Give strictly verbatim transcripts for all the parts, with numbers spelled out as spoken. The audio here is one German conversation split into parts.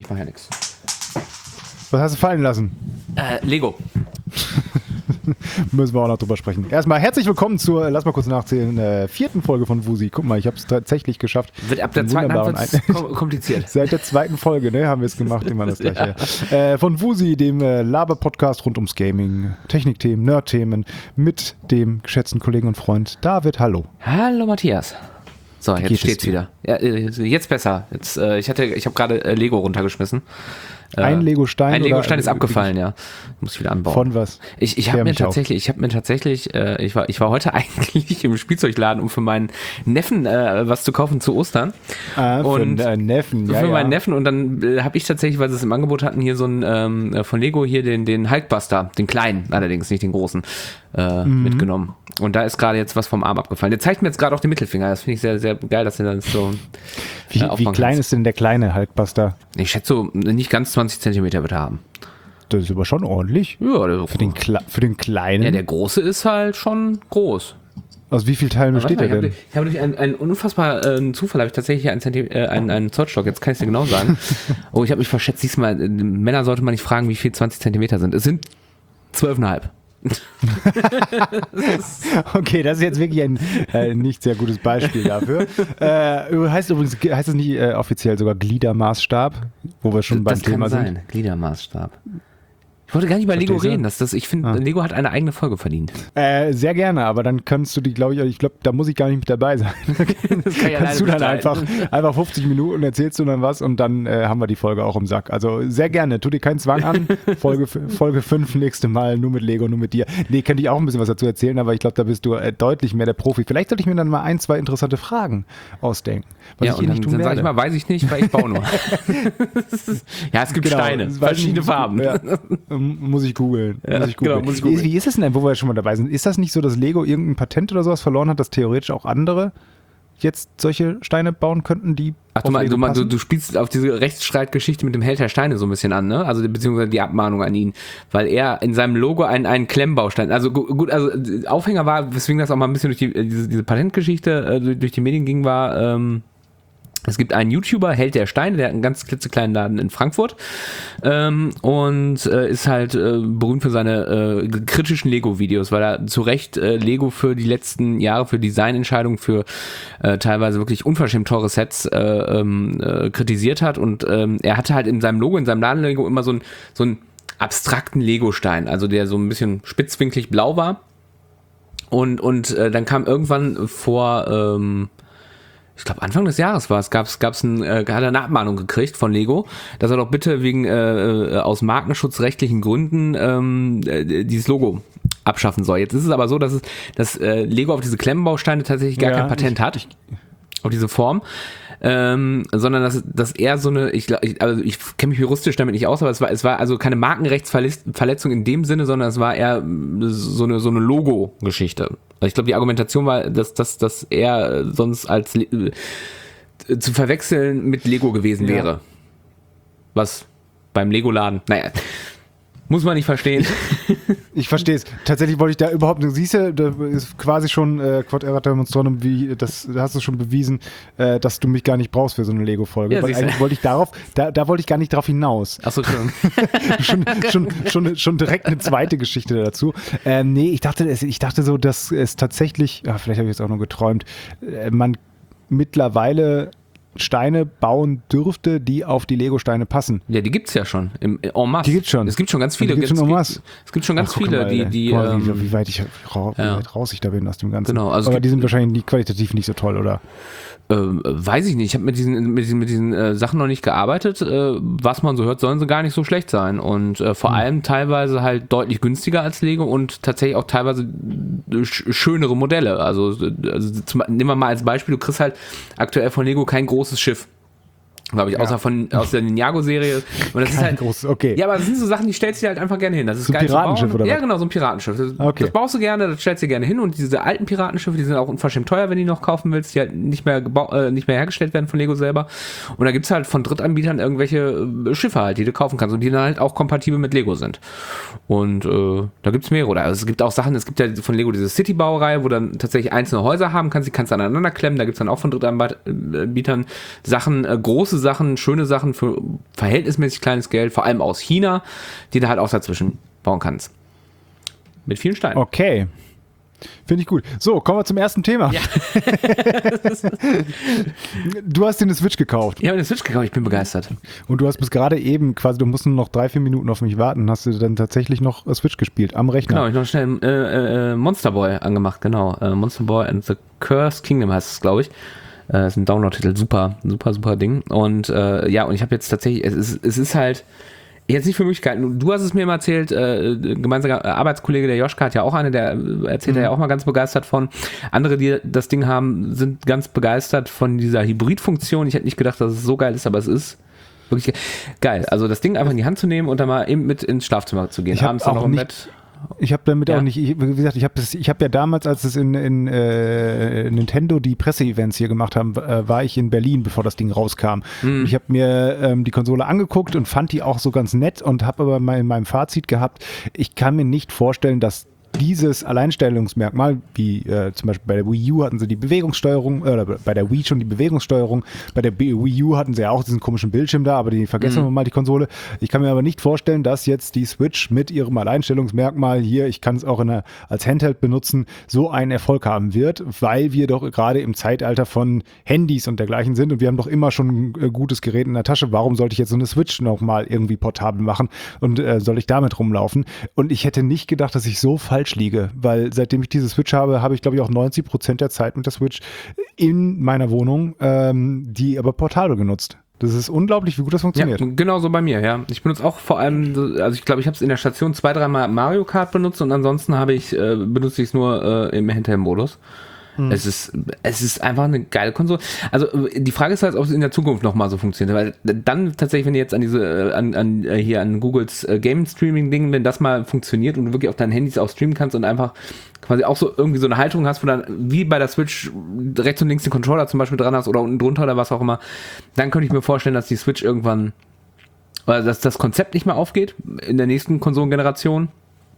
mach ja nichts. Was hast du fallen lassen? Äh, Lego. Müssen wir auch noch drüber sprechen. Erstmal herzlich willkommen zur, lass mal kurz nachzählen, äh, vierten Folge von Wusi. Guck mal, ich habe es tatsächlich geschafft. Wird ab der zweiten Halbzeit kompliziert. Seit der zweiten Folge, ne, haben wir es gemacht, immer das gleiche. Ja. Äh, von Wusi, dem äh, Laber-Podcast rund ums Gaming, Technikthemen, Nerd-Themen, mit dem geschätzten Kollegen und Freund David. Hallo. Hallo Matthias. So, Wie jetzt steht's wieder. Ja, jetzt besser. Jetzt, äh, ich hatte, ich habe gerade äh, Lego runtergeschmissen. Ein Lego-Stein? Ein Lego-Stein oder, ist abgefallen, ja. Muss ich wieder anbauen. Von was? Ich, ich habe mir tatsächlich, ich habe mir tatsächlich, äh, ich war, ich war heute eigentlich im Spielzeugladen, um für meinen Neffen äh, was zu kaufen zu Ostern. Ah, und für einen Neffen, ja. Für ja. meinen Neffen und dann äh, habe ich tatsächlich, weil sie es im Angebot hatten, hier so einen ähm, von Lego hier den, den Hulkbuster, den kleinen allerdings, nicht den großen, äh, mhm. mitgenommen. Und da ist gerade jetzt was vom Arm abgefallen. Der zeigt mir jetzt gerade auch den Mittelfinger. Das finde ich sehr, sehr geil, dass er dann so. Wie, äh, wie klein kannst. ist denn der kleine Hulkbuster? Ich schätze so nicht ganz zwanzig Zentimeter wird er haben. Das ist aber schon ordentlich. Ja, der für, den Kle- für den kleinen. Ja, der große ist halt schon groß. Aus wie vielen Teilen besteht er denn? Ich habe durch einen, einen unfassbaren äh, Zufall, habe ich tatsächlich einen, Zentime- äh, einen, einen Zollstock, jetzt kann ich es dir genau sagen. Oh, ich habe mich verschätzt. Siehst du mal, Männer sollte man nicht fragen, wie viel zwanzig Zentimeter sind. Es sind zwölf Komma fünf. Okay, das ist jetzt wirklich ein äh, nicht sehr gutes Beispiel dafür. Äh, heißt übrigens, heißt es nicht äh, offiziell sogar Gliedermaßstab, wo wir schon das beim Thema kann sind? Sein. Gliedermaßstab. Ich wollte gar nicht über Lego reden. Das, das, ich finde, ah. Lego hat eine eigene Folge verdient. Äh, sehr gerne, aber dann kannst du die, glaube ich, ich glaube, da muss ich gar nicht mit dabei sein. Das kann ja kannst du dann einfach, einfach fünfzig Minuten erzählst du dann was und dann äh, haben wir die Folge auch im Sack. Also sehr gerne, tu dir keinen Zwang an. Folge, Folge fünf nächste Mal, nur mit Lego, nur mit dir. Nee, könnte ich auch ein bisschen was dazu erzählen, aber ich glaube, da bist du äh, deutlich mehr der Profi. Vielleicht sollte ich mir dann mal ein, zwei interessante Fragen ausdenken. Was ja, ich und dann, nicht tun dann sag ich mal, weiß ich nicht, weil ich baue nur. Ja, es gibt genau, Steine, verschiedene Farben. Ja, muss ich googeln. Ja, muss ich googeln. Genau, muss ich googeln. Wie ist es denn, wo wir schon mal dabei sind? Ist das nicht so, dass Lego irgendein Patent oder sowas verloren hat, dass theoretisch auch andere jetzt solche Steine bauen könnten, die Ach, du, mein, du, du, du spielst auf diese Rechtsstreitgeschichte mit dem Held der Steine so ein bisschen an, ne? Also beziehungsweise die Abmahnung an ihn, weil er in seinem Logo einen, einen Klemmbaustein, also gut, also Aufhänger war, weswegen das auch mal ein bisschen durch die, diese, diese Patentgeschichte äh, durch die Medien ging, war, ähm, es gibt einen YouTuber, Held der Steine, der hat einen ganz klitzekleinen Laden in Frankfurt ähm, und äh, ist halt äh, berühmt für seine äh, kritischen Lego-Videos, weil er zu Recht äh, Lego für die letzten Jahre, für Designentscheidungen, für äh, teilweise wirklich unverschämt teure Sets äh, äh, kritisiert hat und ähm, er hatte halt in seinem Logo, in seinem Laden-Lego immer so einen so einen abstrakten Lego-Stein, also der so ein bisschen spitzwinklig blau war und, und äh, dann kam irgendwann vor... Ähm, ich glaube Anfang des Jahres war es, gab es gab's ein, äh, hat er eine Abmahnung gekriegt von Lego, dass er doch bitte wegen äh, aus markenschutzrechtlichen Gründen ähm, äh, dieses Logo abschaffen soll. Jetzt ist es aber so, dass es, dass äh, Lego auf diese Klemmbausteine tatsächlich gar ja, kein Patent ich, hat, ich, auf diese Form, ähm, sondern dass, dass er so eine, ich, ich also ich kenne mich juristisch damit nicht aus, aber es war, es war also keine Markenrechtsverletzung in dem Sinne, sondern es war eher so eine, so eine Logo-Geschichte. Ich glaube, die Argumentation war, dass, dass, dass er sonst als äh, zu verwechseln mit Lego gewesen wäre. Ja. Was beim Lego-Laden, naja, muss man nicht verstehen. Ich verstehe es. Tatsächlich wollte ich da überhaupt nicht, siehst du, da ist quasi schon äh, Quod erat demonstrandum, wie, das da hast du schon bewiesen, äh, dass du mich gar nicht brauchst für so eine Lego-Folge. Ja, weil eigentlich wollte ich darauf, da, da wollte ich gar nicht drauf hinaus. Achso, schon. schon, schon, schon, schon direkt eine zweite Geschichte dazu. Äh, nee, ich dachte, ich dachte so, dass es tatsächlich, ja, vielleicht habe ich jetzt auch nur geträumt, äh, man mittlerweile Steine bauen dürfte, die auf die Lego-Steine passen. Ja, die gibt's ja schon. Im, en masse. Die gibt's schon. Es gibt schon ganz viele. Die gibt's schon en masse. Es gibt schon ganz Ach, viele, mal, die... die Boah, ähm, wie, wie, weit ich, wie ja. weit raus ich da bin aus dem Ganzen. Genau, also aber die sind wahrscheinlich nicht, qualitativ nicht so toll, oder? Äh, weiß ich nicht. Ich habe mit diesen, mit diesen, mit diesen äh, Sachen noch nicht gearbeitet. Äh, was man so hört, sollen sie gar nicht so schlecht sein. Und äh, vor hm. allem teilweise halt deutlich günstiger als Lego und tatsächlich auch teilweise sch- schönere Modelle. Also, also zum, nehmen wir mal als Beispiel, du kriegst halt aktuell von Lego kein großes Schiff. Glaube ich, ja. außer von aus der Ninjago-Serie. Und das ist halt groß, okay. Ja, aber das sind so Sachen, die stellst du dir halt einfach gerne hin. Das ist so geil ein Piratenschiff zu bauen. Oder ja, was? genau, so ein Piratenschiff. Das, okay. das baust du gerne, das stellst du dir gerne hin. Und diese alten Piratenschiffe, die sind auch unverschämt teuer, wenn du die noch kaufen willst, die halt nicht mehr gebau- äh, nicht mehr hergestellt werden von Lego selber. Und da gibt's halt von Drittanbietern irgendwelche äh, Schiffe halt, die du kaufen kannst und die dann halt auch kompatibel mit Lego sind. Und äh, da gibt's mehrere. Oder also es gibt auch Sachen, es gibt ja von Lego diese City-Baureihe, wo dann tatsächlich einzelne Häuser haben kannst, die kannst du aneinander klemmen. Da gibt's dann auch von Drittanbietern Sachen, äh, große Sachen, schöne Sachen für verhältnismäßig kleines Geld, vor allem aus China, die du halt auch dazwischen bauen kannst. Mit vielen Steinen. Okay. Finde ich gut. So, kommen wir zum ersten Thema. Ja. Du hast dir eine Switch gekauft. Ich habe eine Switch gekauft, ich bin begeistert. Und du hast bis gerade eben quasi, du musst nur noch drei, vier Minuten auf mich warten, hast du dann tatsächlich noch Switch gespielt am Rechner. Genau, ich habe noch schnell äh, äh, Monster Boy angemacht, genau. Äh, Monster Boy and the Cursed Kingdom heißt es, glaube ich. Äh, ist ein Download-Titel, super, super, super Ding. Und äh, ja, und ich habe jetzt tatsächlich, es ist, es ist halt jetzt nicht für Möglichkeiten. Du hast es mir immer erzählt, äh, gemeinsamer Arbeitskollege, der Joschka hat ja auch eine, der erzählt mhm. ja auch mal ganz begeistert von. Andere, die das Ding haben, sind ganz begeistert von dieser Hybrid-Funktion. Ich hätte nicht gedacht, dass es so geil ist, aber es ist wirklich geil. Also das Ding einfach in die Hand zu nehmen und dann mal eben mit ins Schlafzimmer zu gehen. Ich Abends dann noch im Bett. Ich habe damit ja. auch nicht, ich, wie gesagt, ich habe ich hab ja damals, als es in, in äh, Nintendo die Presseevents hier gemacht haben, äh, war ich in Berlin, bevor das Ding rauskam. Mhm. Und ich habe mir ähm, die Konsole angeguckt und fand die auch so ganz nett und habe aber mal in meinem Fazit gehabt, ich kann mir nicht vorstellen, dass dieses Alleinstellungsmerkmal, wie äh, zum Beispiel bei der Wii U hatten sie die Bewegungssteuerung, äh, oder bei der Wii schon die Bewegungssteuerung, bei der Wii U hatten sie ja auch diesen komischen Bildschirm da, aber die vergessen mhm. wir mal, die Konsole. Ich kann mir aber nicht vorstellen, dass jetzt die Switch mit ihrem Alleinstellungsmerkmal hier, ich kann es auch in einer, als Handheld benutzen, so einen Erfolg haben wird, weil wir doch gerade im Zeitalter von Handys und dergleichen sind und wir haben doch immer schon ein äh, gutes Gerät in der Tasche. Warum sollte ich jetzt so eine Switch nochmal irgendwie portabel machen und äh, soll ich damit rumlaufen? Und ich hätte nicht gedacht, dass ich so falsch liege, weil seitdem ich diese Switch habe, habe ich glaube ich auch neunzig Prozent der Zeit mit der Switch in meiner Wohnung, ähm, die aber portabel genutzt. Das ist unglaublich, wie gut das funktioniert. Ja, genau so bei mir, ja. Ich benutze auch vor allem, also ich glaube, ich habe es in der Station zwei, dreimal Mario Kart benutzt und ansonsten habe ich, äh, benutze ich es nur äh, im Handheld-Modus. Hm. Es ist, es ist einfach eine geile Konsole. Also die Frage ist halt, ob es in der Zukunft nochmal so funktioniert, weil dann tatsächlich, wenn du jetzt an diese, an, an hier an Googles äh, Game Streaming Ding, wenn das mal funktioniert und du wirklich auf deinen Handys auch streamen kannst und einfach quasi auch so irgendwie so eine Haltung hast, wo dann wie bei der Switch rechts und links den Controller zum Beispiel dran hast oder unten drunter oder was auch immer, dann könnte ich mir vorstellen, dass die Switch irgendwann, oder dass das Konzept nicht mehr aufgeht in der nächsten Konsolengeneration.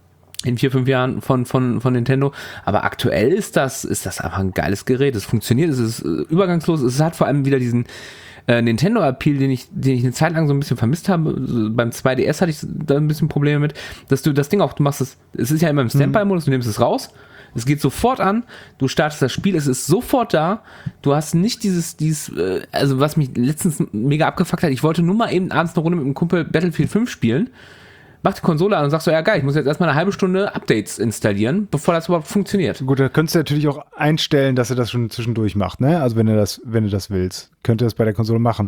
In vier, fünf Jahren von, von, von Nintendo. Aber aktuell ist das, ist das einfach ein geiles Gerät. Es funktioniert, es ist äh, übergangslos. Es hat vor allem wieder diesen äh, Nintendo-Appeal, den ich, den ich eine Zeit lang so ein bisschen vermisst habe. So, beim zwei D S hatte ich da ein bisschen Probleme mit, dass du das Ding auch, du machst es, es ist ja immer im Standby-Modus, du nimmst es raus. Es geht sofort an, du startest das Spiel, es ist sofort da. Du hast nicht dieses, dieses, äh, also was mich letztens mega abgefuckt hat, ich wollte nur mal eben abends eine Runde mit einem Kumpel Battlefield fünf spielen. Mach die Konsole an und sagst so, ja geil, ich muss jetzt erstmal eine halbe Stunde Updates installieren, bevor das überhaupt funktioniert. Gut, da könntest du natürlich auch einstellen, dass er das schon zwischendurch macht, ne? Also wenn du das, wenn du das willst, könnte das bei der Konsole machen.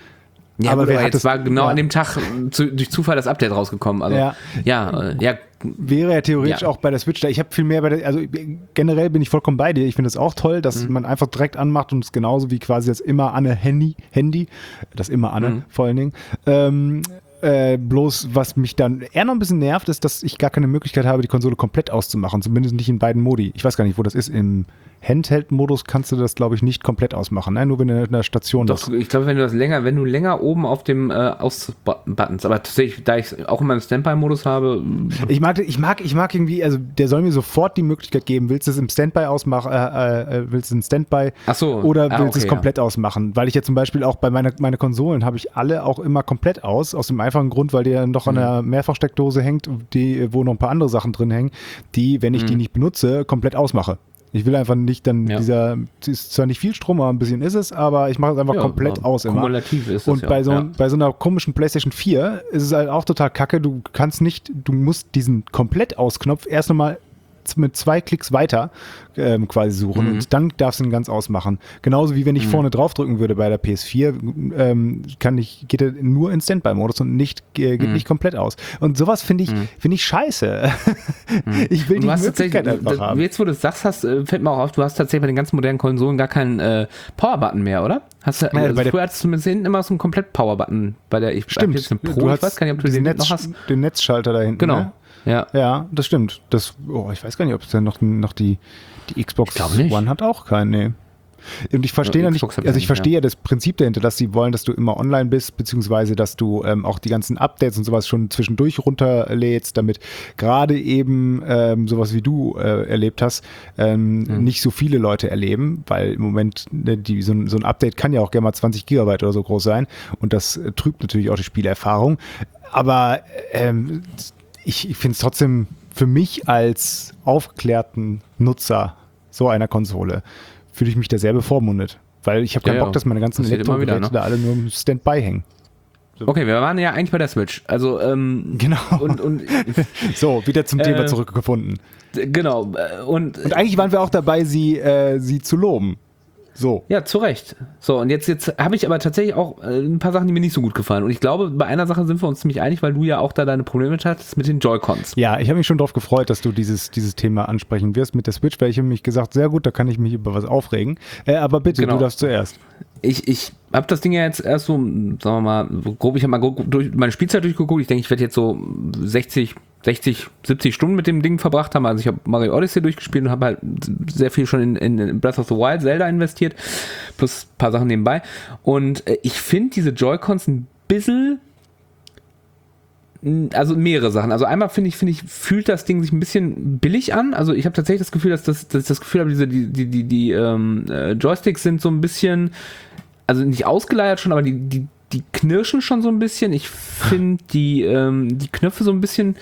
Ja, aber wer jetzt das, war genau ja. an dem Tag zu, durch Zufall das Update rausgekommen. Also ja, ja, äh, ja. Wäre ja theoretisch ja. auch bei der Switch da. Ich habe viel mehr bei der, also generell bin ich vollkommen bei dir. Ich finde es auch toll, dass mhm. man einfach direkt anmacht und es genauso wie quasi das immer Anne Handy, Handy, das immer Anne mhm. vor allen Dingen. Ähm, Äh, bloß, was mich dann eher noch ein bisschen nervt, ist, dass ich gar keine Möglichkeit habe, die Konsole komplett auszumachen. Zumindest nicht in beiden Modi. Ich weiß gar nicht, wo das ist. Im Handheld-Modus kannst du das, glaube ich, nicht komplett ausmachen. Ne? Nur wenn du in der Station Doch, ich glaube, wenn du das länger, wenn du länger oben auf dem äh, Aus-Buttons, aber tatsächlich, da ich auch immer im Standby-Modus habe. Ich mag, ich mag, ich mag irgendwie, also der soll mir sofort die Möglichkeit geben, willst du es im Standby ausmachen, äh, äh, willst du es im Standby Ach so. oder willst du ah, okay, es komplett ja. ausmachen? Weil ich ja zum Beispiel auch bei meiner meine Konsolen habe ich alle auch immer komplett aus, aus dem einfachen Grund, weil der noch an der Mehrfachsteckdose hängt, die, wo noch ein paar andere Sachen drin hängen, die, wenn ich mhm. die nicht benutze, komplett ausmache. Ich will einfach nicht dann ja. dieser, ist zwar nicht viel Strom, aber ein bisschen ist es, aber ich mache es einfach ja, komplett aus immer. Kumulativ ist es. Und ja. bei, so, ja. bei so einer komischen PlayStation vier ist es halt auch total kacke. Du kannst nicht, du musst diesen Komplett-Aus-Knopf erst nochmal mit zwei Klicks weiter ähm, quasi suchen mhm. und dann darfst du ihn ganz ausmachen. Genauso wie wenn ich mhm. vorne drauf drücken würde bei der P S vier, ähm, kann ich, geht er nur in Standby-Modus und nicht, äh, geht mhm. nicht komplett aus. Und sowas finde ich, mhm. finde ich scheiße. Mhm. Ich will die Möglichkeit einfach haben. Jetzt, wo du das sagst, hast, fällt mir auch auf, du hast tatsächlich bei den ganzen modernen Konsolen gar keinen äh, Power-Button mehr, oder? Hast du, also ja, früher hattest du zumindest hinten immer so einen Komplett-Power-Button bei der ich Stimmt. Jetzt Pro, du hast ich weiß gar nicht, ob du den Netz, noch hast. Den Netzschalter da hinten. Genau. Ne? Ja. ja, das stimmt. Das, oh, ich weiß gar nicht, ob es denn noch, noch die, die Xbox One hat auch keinen, nee. Und ich verstehe ja, nicht, also ich verstehe ja. ja das Prinzip dahinter, dass sie wollen, dass du immer online bist, beziehungsweise dass du ähm, auch die ganzen Updates und sowas schon zwischendurch runterlädst, damit gerade eben ähm, sowas wie du äh, erlebt hast, ähm, mhm. nicht so viele Leute erleben, weil im Moment ne, die, so, ein, so ein Update kann ja auch gerne mal zwanzig Gigabyte oder so groß sein und das äh, trübt natürlich auch die Spielerfahrung. Aber ähm, ich, ich finde es trotzdem für mich als aufgeklärten Nutzer so einer Konsole fühle ich mich da sehr bevormundet. Weil ich habe keinen ja, Bock, dass meine ganzen Elektrogeräte ne? da alle nur im Standby hängen. So. Okay, wir waren ja eigentlich bei der Switch. Also, ähm, genau. Und, und, so, wieder zum äh, Thema zurückgefunden. Genau. Und, und eigentlich waren wir auch dabei, sie, äh, sie zu loben. So. Ja, zu Recht. So, und jetzt, jetzt habe ich aber tatsächlich auch äh, ein paar Sachen, die mir nicht so gut gefallen. Und ich glaube, bei einer Sache sind wir uns ziemlich einig, weil du ja auch da deine Probleme mit hattest mit den Joy-Cons. Ja, ich habe mich schon darauf gefreut, dass du dieses, dieses Thema ansprechen wirst mit der Switch, weil ich habe mich gesagt, sehr gut, da kann ich mich über was aufregen. Äh, aber bitte, genau. Du darfst zuerst. Ich, ich habe das Ding ja jetzt erst so, sagen wir mal, grob, ich habe mal grob durch meine Spielzeit durchgeguckt. Ich denke, ich werde jetzt so sechzig, siebzig Stunden mit dem Ding verbracht haben. Also ich habe Mario Odyssey durchgespielt und habe halt sehr viel schon in, in Breath of the Wild, Zelda investiert, plus ein paar Sachen nebenbei. Und äh, ich finde diese Joy-Cons ein bisschen, also mehrere Sachen. Also einmal finde ich, finde ich, fühlt das Ding sich ein bisschen billig an. Also ich habe tatsächlich das Gefühl, dass, das, dass ich das Gefühl habe, diese, die, die, die, die ähm, Joysticks sind so ein bisschen, also nicht ausgeleiert schon, aber die, die Die knirschen schon so ein bisschen. Ich finde die, ähm, die Knöpfe so ein bisschen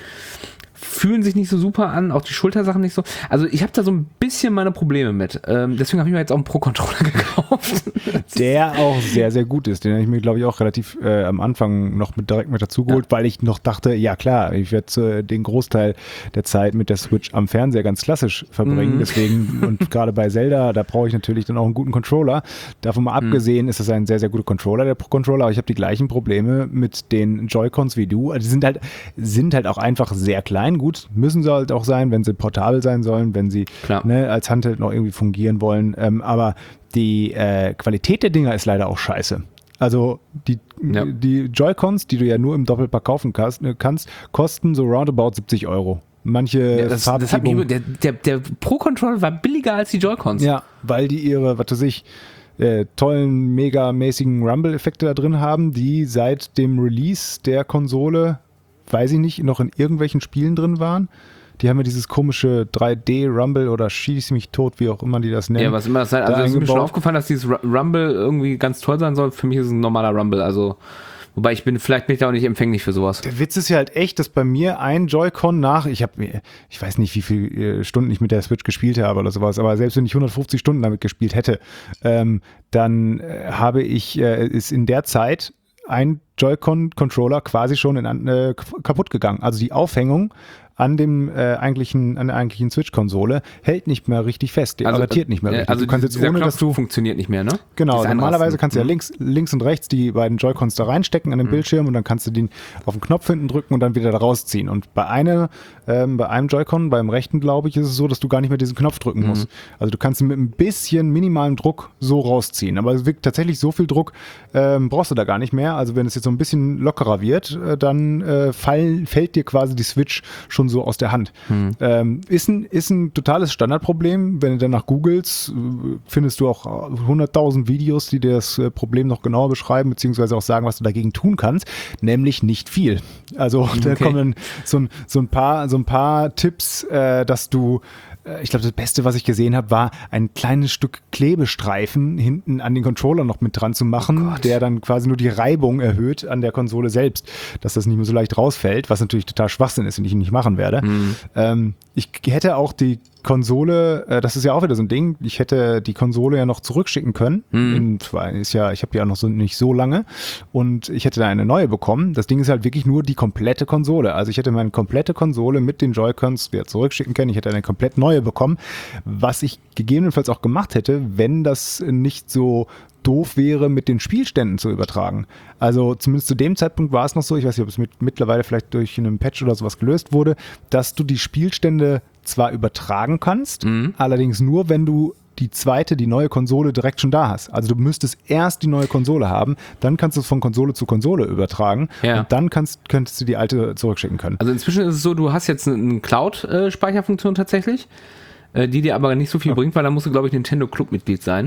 fühlen sich nicht so super an, auch die Schultersachen nicht so. Also ich habe da so ein bisschen meine Probleme mit. Ähm, deswegen habe ich mir jetzt auch einen Pro-Controller gekauft. Der auch sehr, sehr gut ist. Den habe ich mir, glaube ich, auch relativ äh, am Anfang noch mit, direkt mit dazu geholt, ja. weil ich noch dachte, ja klar, ich werde äh, den Großteil der Zeit mit der Switch am Fernseher ganz klassisch verbringen. Mhm. Deswegen, und gerade bei Zelda, da brauche ich natürlich dann auch einen guten Controller. Davon mal mhm. abgesehen ist das ein sehr, sehr guter Controller, der Pro-Controller, aber ich habe die gleichen Probleme mit den Joy-Cons wie du. Also die sind halt, sind halt auch einfach sehr klein. Gut, müssen sie halt auch sein, wenn sie portabel sein sollen, wenn sie ne, als Handheld noch irgendwie fungieren wollen. Ähm, aber die äh, Qualität der Dinger ist leider auch scheiße. Also die, ja. die Joy-Cons, die du ja nur im Doppelpack kaufen kannst, kannst kosten so roundabout siebzig Euro. Manche ja, das, das hat mich, der, der, der Pro-Controller war billiger als die Joy-Cons. Ja, weil die ihre, was weiß ich, äh, tollen, megamäßigen Rumble-Effekte da drin haben, die seit dem Release der Konsole, weiß ich nicht, noch in irgendwelchen Spielen drin waren. Die haben ja dieses komische drei D Rumble oder Schieß mich tot, wie auch immer die das nennen. Ja, was immer das sein. Also da ist mir schon aufgefallen, dass dieses Rumble irgendwie ganz toll sein soll. Für mich ist es ein normaler Rumble, also wobei ich bin, vielleicht bin ich da auch nicht empfänglich für sowas. Der Witz ist ja halt echt, dass bei mir ein Joy-Con nach, ich habe mir, ich weiß nicht, wie viele Stunden ich mit der Switch gespielt habe oder sowas, aber selbst wenn ich hundertfünfzig Stunden damit gespielt hätte, ähm, dann äh, habe ich, äh, ist in der Zeit ein Joy-Con-Controller quasi schon in, äh, kaputt gegangen. Also die Aufhängung an dem äh, eigentlichen, an der eigentlichen Switch-Konsole hält nicht mehr richtig fest, die also, adaptiert nicht mehr richtig. Also du kannst jetzt ohne, dass du funktioniert nicht mehr, ne? Genau, normalerweise kannst du ja links, links und rechts die beiden Joy-Cons da reinstecken an den mhm. Bildschirm und dann kannst du den auf den Knopf hinten drücken und dann wieder da rausziehen. Und bei einer, ähm, bei einem Joy-Con, beim rechten, glaube ich, ist es so, dass du gar nicht mehr diesen Knopf drücken mhm. musst. Also du kannst ihn mit ein bisschen minimalem Druck so rausziehen. Aber es wirkt tatsächlich so viel Druck, ähm, brauchst du da gar nicht mehr. Also wenn es jetzt so ein bisschen lockerer wird, äh, dann äh, fall, fällt dir quasi die Switch schon so aus der Hand. Hm. Ähm, ist, ein, ist ein totales Standardproblem. Wenn du danach googelst, findest du auch hunderttausend Videos, die dir das Problem noch genauer beschreiben, beziehungsweise auch sagen, was du dagegen tun kannst, nämlich nicht viel. Also okay. da kommen so ein, so ein paar, so ein paar Tipps, äh, dass du ich glaube, das Beste, was ich gesehen habe, war ein kleines Stück Klebestreifen hinten an den Controller noch mit dran zu machen, oh der dann quasi nur die Reibung erhöht an der Konsole selbst, dass das nicht mehr so leicht rausfällt, was natürlich total Schwachsinn ist und ich nicht machen werde. Mhm. Ähm, ich hätte auch die Konsole, äh, das ist ja auch wieder so ein Ding, ich hätte die Konsole ja noch zurückschicken können. Mhm. In, zwar ist ja, ich habe die ja noch so nicht so lange und ich hätte da eine neue bekommen. Das Ding ist halt wirklich nur die komplette Konsole. Also ich hätte meine komplette Konsole mit den Joy-Cons wieder zurückschicken können. Ich hätte eine komplett neue bekommen, was ich gegebenenfalls auch gemacht hätte, wenn das nicht so doof wäre, mit den Spielständen zu übertragen. Also zumindest zu dem Zeitpunkt war es noch so, ich weiß nicht, ob es mit, mittlerweile vielleicht durch einen Patch oder sowas gelöst wurde, dass du die Spielstände zwar übertragen kannst, mhm. allerdings nur, wenn du die zweite, die neue Konsole direkt schon da hast. Also du müsstest erst die neue Konsole haben, dann kannst du es von Konsole zu Konsole übertragen ja. und dann kannst, könntest du die alte zurückschicken können. Also inzwischen ist es so, du hast jetzt eine Cloud-Speicherfunktion tatsächlich, die dir aber nicht so viel okay. bringt, weil da musst du, glaube ich, Nintendo Club-Mitglied sein.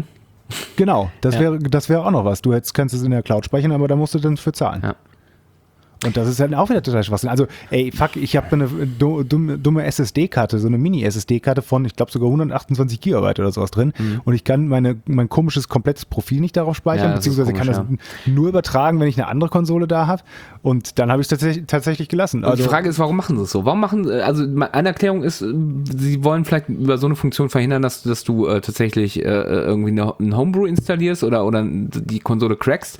Genau, das ja. wäre das wäre auch noch was. Du hättest, kannst es in der Cloud speichern, aber da musst du dann für zahlen. Ja. Und das ist dann auch wieder total Schwachsinn. Also, ey, fuck, ich habe eine dumme, dumme S S D-Karte, so eine Mini-S S D-Karte von, ich glaube, sogar hundertachtundzwanzig Gigabyte oder sowas drin. Mhm. Und ich kann meine, mein komisches, komplettes Profil nicht darauf speichern, ja, beziehungsweise komisch, kann das ja. nur übertragen, wenn ich eine andere Konsole da habe. Und dann habe ich es tatsächlich, tatsächlich gelassen. Also, die Frage ist, warum machen sie es so? Warum machen, also eine Erklärung ist, sie wollen vielleicht über so eine Funktion verhindern, dass, dass du äh, tatsächlich äh, irgendwie eine, ein Homebrew installierst oder, oder die Konsole crackst.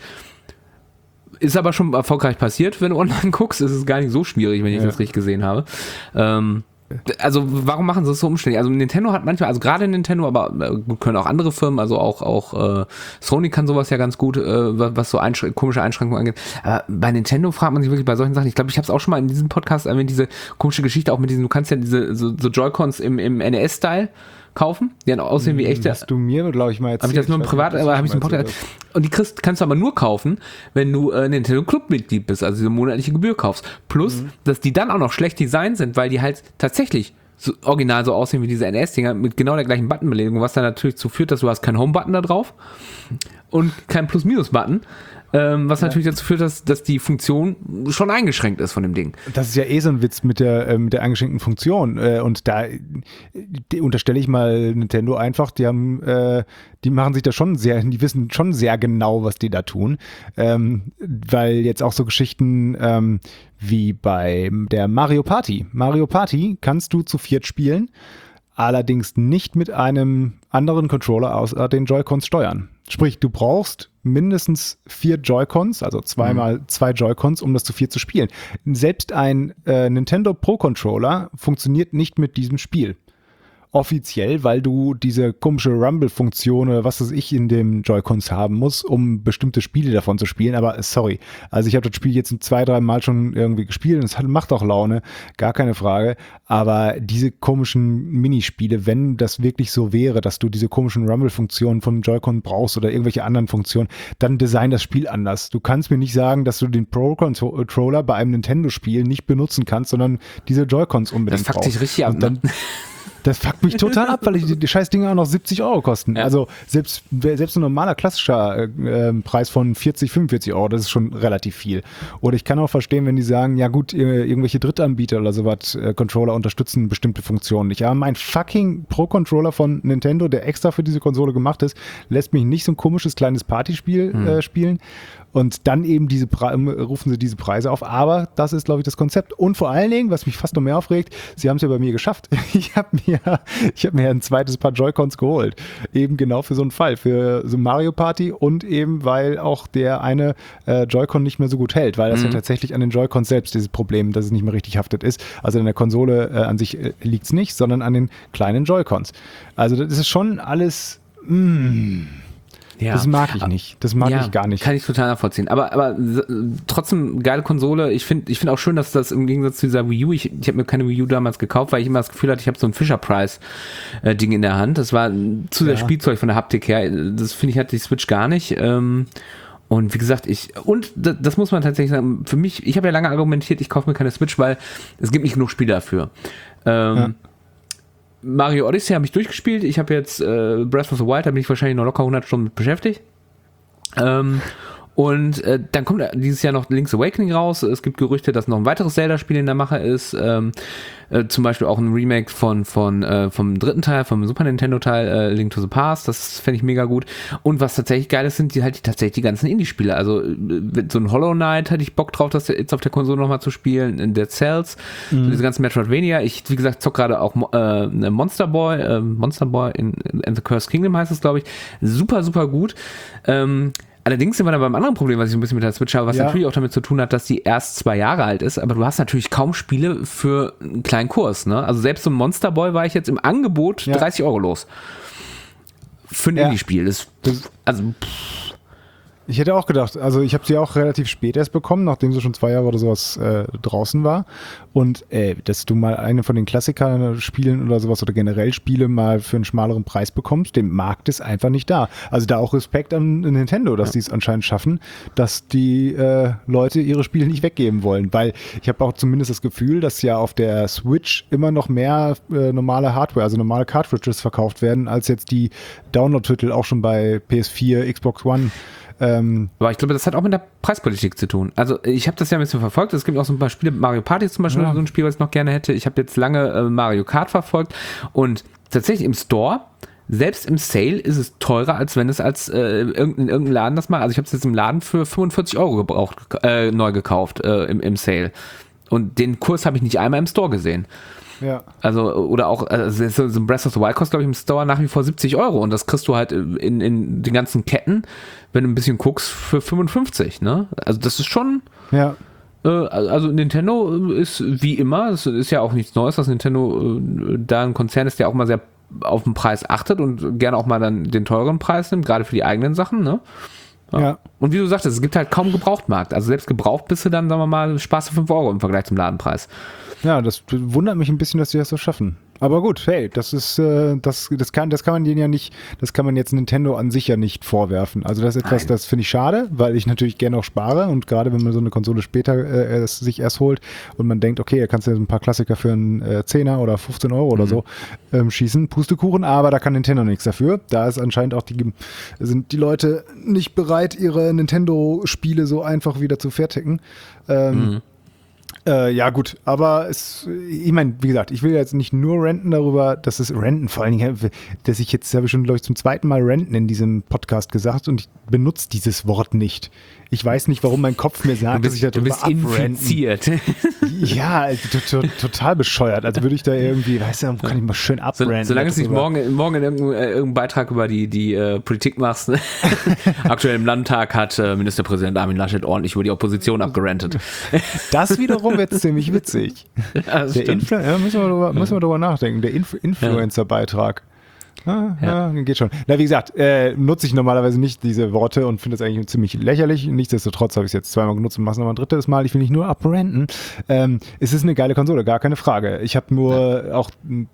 Ist aber schon erfolgreich passiert, wenn du online guckst. Es ist gar nicht so schwierig, wenn ich ja. das richtig gesehen habe. Ähm, also warum machen sie das so umständlich? Also Nintendo hat manchmal, also gerade Nintendo, aber äh, können auch andere Firmen, also auch, auch äh, Sony kann sowas ja ganz gut, äh, was so einschr- komische Einschränkungen angeht. Aber bei Nintendo fragt man sich wirklich bei solchen Sachen, ich glaube, ich habe es auch schon mal in diesem Podcast erwähnt, diese komische Geschichte auch mit diesen, du kannst ja diese so, so Joy-Cons im, im N E S-Style kaufen, die dann aussehen wie echte. Hast du mir, glaube ich, mal erzählt. Habe ich das nur im Privat, aber habe ich im Podcast. Und die kriegst, kannst du aber nur kaufen, wenn du äh, Nintendo Club-Mitglied bist, also diese monatliche Gebühr kaufst. Plus, mhm. dass die dann auch noch schlecht designt sind, weil die halt tatsächlich so original so aussehen wie diese N E S-Dinger mit genau der gleichen Buttonbelegung, was dann natürlich dazu führt, dass du hast keinen Home-Button da drauf und keinen Plus-Minus-Button. Ähm, was ja. natürlich dazu führt, dass, dass die Funktion schon eingeschränkt ist von dem Ding. Das ist ja eh so ein Witz mit der, äh, mit der eingeschränkten Funktion. Äh, und da die unterstelle ich mal Nintendo einfach, die haben, äh, die machen sich da schon sehr, die wissen schon sehr genau, was die da tun. Ähm, weil jetzt auch so Geschichten ähm, wie bei der Mario Party. Mario Party kannst du zu viert spielen, allerdings nicht mit einem anderen Controller außer den Joy-Cons steuern. Sprich, du brauchst mindestens vier Joy-Cons, also zweimal mhm. zwei Joy-Cons, um das zu viert zu spielen. Selbst ein äh, Nintendo Pro Controller funktioniert nicht mit diesem Spiel. Offiziell, weil du diese komische Rumble-Funktion oder was weiß ich in dem Joy-Cons haben musst, um bestimmte Spiele davon zu spielen. Aber sorry, also ich habe das Spiel jetzt zwei, drei Mal schon irgendwie gespielt und es hat, macht auch Laune, gar keine Frage. Aber diese komischen Minispiele, wenn das wirklich so wäre, dass du diese komischen Rumble-Funktionen vom Joy-Con brauchst oder irgendwelche anderen Funktionen, dann design das Spiel anders. Du kannst mir nicht sagen, dass du den Pro-Controller bei einem Nintendo-Spiel nicht benutzen kannst, sondern diese Joy-Cons unbedingt brauchst. Das fuckt dich richtig ab, ne? Das fuckt mich total ab, weil die, die scheiß Dinger auch noch siebzig Euro kosten. Ja. Also selbst, selbst ein normaler klassischer äh, Preis von vierzig, fünfundvierzig Euro, das ist schon relativ viel. Oder ich kann auch verstehen, wenn die sagen, ja gut, irgendwelche Drittanbieter oder sowas, äh, Controller unterstützen bestimmte Funktionen nicht. Aber mein fucking Pro-Controller von Nintendo, der extra für diese Konsole gemacht ist, lässt mich nicht so ein komisches kleines Partyspiel hm. äh, spielen. Und dann eben diese Pre- rufen sie diese Preise auf. Aber das ist, glaube ich, das Konzept. Und vor allen Dingen, was mich fast noch mehr aufregt, sie haben es ja bei mir geschafft. Ich habe mir, ich hab mir ein zweites Paar Joy-Cons geholt. Eben genau für so einen Fall. Für so Mario Party und eben, weil auch der eine äh, Joy-Con nicht mehr so gut hält. Weil das mhm. ja tatsächlich an den Joy-Cons selbst dieses Problem, dass es nicht mehr richtig haftet ist. Also an der Konsole äh, an sich äh, liegt es nicht, sondern an den kleinen Joy-Cons. Also das ist schon alles... Mm. Ja. Das mag ich nicht. Das mag ja, ich gar nicht. Kann ich total nachvollziehen. Aber, aber trotzdem geile Konsole. Ich finde ich finde auch schön, dass das im Gegensatz zu dieser Wii U, ich, ich habe mir keine Wii U damals gekauft, weil ich immer das Gefühl hatte, ich habe so ein Fisher-Price-Ding in der Hand. Das war zu sehr ja. Spielzeug von der Haptik her. Das finde ich hat die Switch gar nicht. Ähm, und wie gesagt, ich, und das, das muss man tatsächlich sagen, für mich, ich habe ja lange argumentiert, ich kaufe mir keine Switch, weil es gibt nicht genug Spiele dafür. Ähm, ja. Mario Odyssey habe ich durchgespielt. Ich habe jetzt äh, Breath of the Wild, da bin ich wahrscheinlich noch locker hundert Stunden mit beschäftigt. Ähm, und äh, dann kommt dieses Jahr noch Link's Awakening raus. Es gibt Gerüchte, dass noch ein weiteres Zelda-Spiel in der Mache ist. Ähm, äh, zum Beispiel auch ein Remake von, von äh, vom dritten Teil, vom Super Nintendo-Teil, äh, Link to the Past. Das fände ich mega gut. Und was tatsächlich geil ist, sind die halt die, tatsächlich die ganzen Indie-Spiele. Also äh, so ein Hollow Knight hatte ich Bock drauf, das jetzt auf der Konsole nochmal zu spielen. In Dead Cells, mhm. so diese ganzen Metroidvania. Ich, wie gesagt, zock gerade auch äh, Monster Boy, äh, Monster Boy in, in The Cursed Kingdom heißt es, glaube ich. Super, super gut. Ähm, Allerdings sind wir da beim anderen Problem, was ich so ein bisschen mit der Switch habe, was ja. natürlich auch damit zu tun hat, dass die erst zwei Jahre alt ist, aber du hast natürlich kaum Spiele für einen kleinen Kurs, ne? Also selbst so ein Monster Boy war ich jetzt im Angebot ja. dreißig Euro los. Für ein ja. Indie-Spiel. Das, das, also, pff. Ich hätte auch gedacht, also ich habe sie auch relativ spät erst bekommen, nachdem sie schon zwei Jahre oder sowas äh, draußen war. Und äh, dass du mal eine von den Klassiker-Spielen oder sowas oder generell Spiele mal für einen schmaleren Preis bekommst, dem Markt ist einfach nicht da. Also da auch Respekt an Nintendo, dass ja. die es anscheinend schaffen, dass die äh, Leute ihre Spiele nicht weggeben wollen. Weil ich habe auch zumindest das Gefühl, dass ja auf der Switch immer noch mehr äh, normale Hardware, also normale Cartridges verkauft werden, als jetzt die Download-Titel auch schon bei P S vier, Xbox One. Ähm, Aber ich glaube, das hat auch mit der Preispolitik zu tun. Also ich habe das ja ein bisschen verfolgt. Es gibt auch so ein paar Spiele, Mario Party zum Beispiel, ja. so ein Spiel, was ich noch gerne hätte. Ich habe jetzt lange äh, Mario Kart verfolgt und tatsächlich im Store, selbst im Sale, ist es teurer, als wenn es als äh, in irgendeinem Laden das mal, also ich habe es jetzt im Laden für fünfundvierzig Euro gebraucht, äh, neu gekauft äh, im, im Sale. Und den Kurs habe ich nicht einmal im Store gesehen. Ja. Also, oder auch, also so ein Breath of the Wild kostet, glaube ich, im Store nach wie vor siebzig Euro und das kriegst du halt in, in den ganzen Ketten, wenn du ein bisschen guckst, für fünfundfünfzig, ne? Also das ist schon, ja. äh, also Nintendo ist wie immer, es ist ja auch nichts Neues, dass Nintendo äh, da ein Konzern ist, der auch mal sehr auf den Preis achtet und gerne auch mal dann den teuren Preis nimmt, gerade für die eigenen Sachen, ne? Ja. Ja. Und wie du sagtest, es gibt halt kaum Gebrauchtmarkt, also selbst gebraucht bist du dann, sagen wir mal, sparst du fünf Euro im Vergleich zum Ladenpreis. Ja, das wundert mich ein bisschen, dass sie das so schaffen. Aber gut, hey, das ist, äh, das, das kann, das kann man denen ja nicht, das kann man jetzt Nintendo an sich ja nicht vorwerfen. Also das ist etwas, Nein. das finde ich schade, weil ich natürlich gerne auch spare und gerade wenn man so eine Konsole später äh, es sich erst holt und man denkt, okay, da kannst du ein paar Klassiker für einen äh, Zehner oder fünfzehn Euro mhm. oder so ähm, schießen, Pustekuchen, aber da kann Nintendo nichts dafür. Da ist anscheinend auch die, sind die Leute nicht bereit, ihre Nintendo-Spiele so einfach wieder zu fertigen. Ähm, mhm. Äh, ja gut, aber es, ich meine, wie gesagt, ich will jetzt nicht nur ranten darüber, dass es ranten, vor allen Dingen, dass ich jetzt, habe ich schon, glaube ich, zum zweiten Mal ranten in diesem Podcast gesagt und ich benutze dieses Wort nicht. Ich weiß nicht, warum mein Kopf mir sagt, bist, dass ich da drüber Du bist abranten. Infiziert. Ja, to, to, total bescheuert. Also würde ich da irgendwie, weißt du, kann ich mal schön abranten. So, solange es nicht morgen, morgen in irgendeinem, äh, irgendeinem Beitrag über die, die äh, Politik machst. Ne? Aktuell im Landtag hat äh, Ministerpräsident Armin Laschet ordentlich über die Opposition abgerantet. Das wiederum wird ziemlich witzig. Ja, Der Influ- ja, müssen, wir darüber, müssen wir darüber nachdenken. Der Inf- Influencer-Beitrag. Ah, ja. ja, geht schon. Na, wie gesagt, äh, nutze ich normalerweise nicht diese Worte und finde das eigentlich ziemlich lächerlich. Nichtsdestotrotz habe ich es jetzt zweimal genutzt und mache es nochmal ein drittes Mal. Ich will nicht nur abranten. Ähm, es ist eine geile Konsole, gar keine Frage. Ich habe nur ja. auch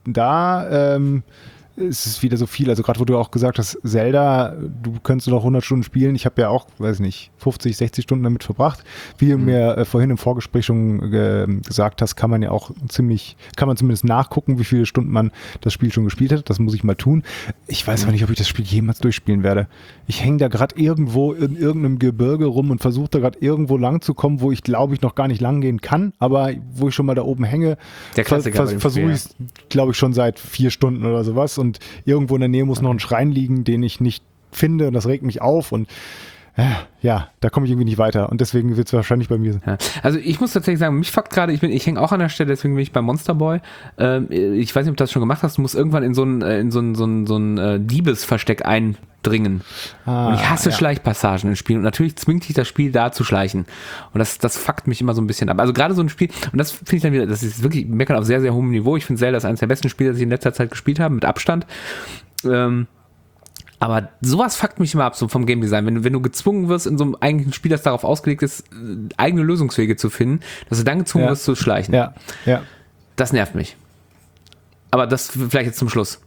da ähm, es ist wieder so viel, also gerade wo du auch gesagt hast, Zelda, du könntest noch hundert Stunden spielen, ich habe ja auch, weiß nicht, fünfzig, sechzig Stunden damit verbracht. Wie du mhm. mir äh, vorhin im Vorgespräch schon äh, gesagt hast, kann man ja auch ziemlich, kann man zumindest nachgucken, wie viele Stunden man das Spiel schon gespielt hat, das muss ich mal tun. Ich weiß mhm. aber nicht, ob ich das Spiel jemals durchspielen werde. Ich hänge da gerade irgendwo in irgendeinem Gebirge rum und versuche da gerade irgendwo lang zu kommen, wo ich glaube ich noch gar nicht lang gehen kann, aber wo ich schon mal da oben hänge, Der Klassiker vers- versuche ich es, glaube ich, schon seit vier Stunden oder sowas. Und irgendwo in der Nähe muss noch ein Schrein liegen, den ich nicht finde und das regt mich auf und äh, ja, da komme ich irgendwie nicht weiter und deswegen wird es wahrscheinlich bei mir. Ja. Also ich muss tatsächlich sagen, mich fuckt gerade, ich bin, ich hänge auch an der Stelle, deswegen bin ich bei Monster Boy. Ähm, ich weiß nicht, ob du das schon gemacht hast, du musst irgendwann in so ein, in so ein, so ein, so ein äh, Diebesversteck eindringen. Ah, und ich hasse ja. Schleichpassagen im Spiel und natürlich zwingt dich das Spiel da zu schleichen. Und das, das fuckt mich immer so ein bisschen ab. Also gerade so ein Spiel, und das finde ich dann wieder, das ist wirklich meckern auf sehr, sehr hohem Niveau. Ich finde Zelda ist eines der besten Spiele, das ich in letzter Zeit gespielt habe, mit Abstand. Ähm, Aber sowas fuckt mich immer ab, so vom Game Design. Wenn du, wenn du gezwungen wirst, in so einem eigentlichen Spiel, das darauf ausgelegt ist, eigene Lösungswege zu finden, dass du dann gezwungen ja. wirst zu schleichen. Ja, ja. Das nervt mich. Aber das vielleicht jetzt zum Schluss.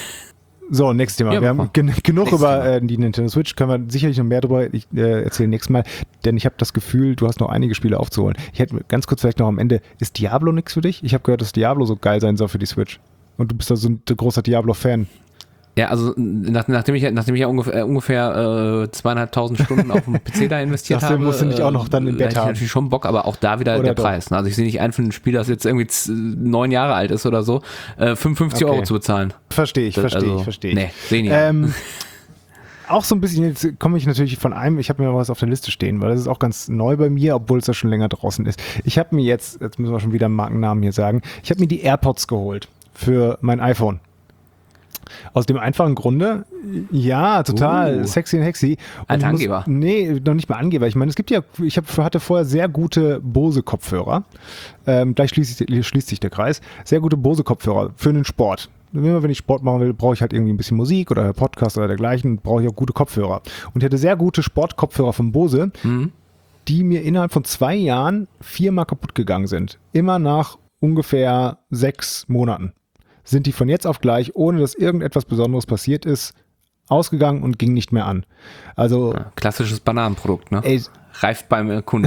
So, nächstes Thema. Ja, wir haben gen- genug nächstes über äh, die Nintendo Switch, können wir sicherlich noch mehr darüber ich, äh, erzählen nächstes Mal, denn ich habe das Gefühl, du hast noch einige Spiele aufzuholen. Ich hätte ganz kurz vielleicht noch am Ende, ist Diablo nichts für dich? Ich habe gehört, dass Diablo so geil sein soll für die Switch. Und du bist da so ein großer Diablo-Fan. Ja, also nach, nachdem ich nachdem ich ja ungefähr, äh, ungefähr äh, zweieinhalbtausend Stunden auf dem P C da investiert das habe, musst du nicht auch noch dann im Bett äh, haben. Ich natürlich schon Bock, aber auch da wieder oder der doch. Preis. Ne? Also ich sehe nicht ein für ein Spiel, das jetzt irgendwie z- neun Jahre alt ist oder so, äh, fünfundfünfzig okay. Euro zu bezahlen. Verstehe ich, verstehe also, ich, verstehe ich. Nee, sehe ich nicht. Ähm, auch so ein bisschen, jetzt komme ich natürlich von einem, ich habe mir was auf der Liste stehen, weil das ist auch ganz neu bei mir, obwohl es ja schon länger draußen ist. Ich habe mir jetzt, jetzt müssen wir schon wieder einen Markennamen hier sagen, ich habe mir die AirPods geholt für mein iPhone. Aus dem einfachen Grunde, ja, total uh, sexy und hexy. Alter Angeber. Nee, noch nicht mal Angeber. Ich meine, es gibt ja, ich hab, hatte vorher sehr gute Bose-Kopfhörer. Ähm, gleich schließt, schließt sich der Kreis. Sehr gute Bose-Kopfhörer für den Sport. immer wenn ich Sport machen will, brauche ich halt irgendwie ein bisschen Musik oder Podcast oder dergleichen, brauche ich auch gute Kopfhörer. Und ich hatte sehr gute Sportkopfhörer von Bose, mhm. die mir innerhalb von zwei Jahren viermal kaputt gegangen sind. Immer nach ungefähr sechs Monaten sind die von jetzt auf gleich, ohne dass irgendetwas Besonderes passiert ist, ausgegangen und ging nicht mehr an. Also ja, klassisches Bananenprodukt, ne? Ey, reift beim Kunden.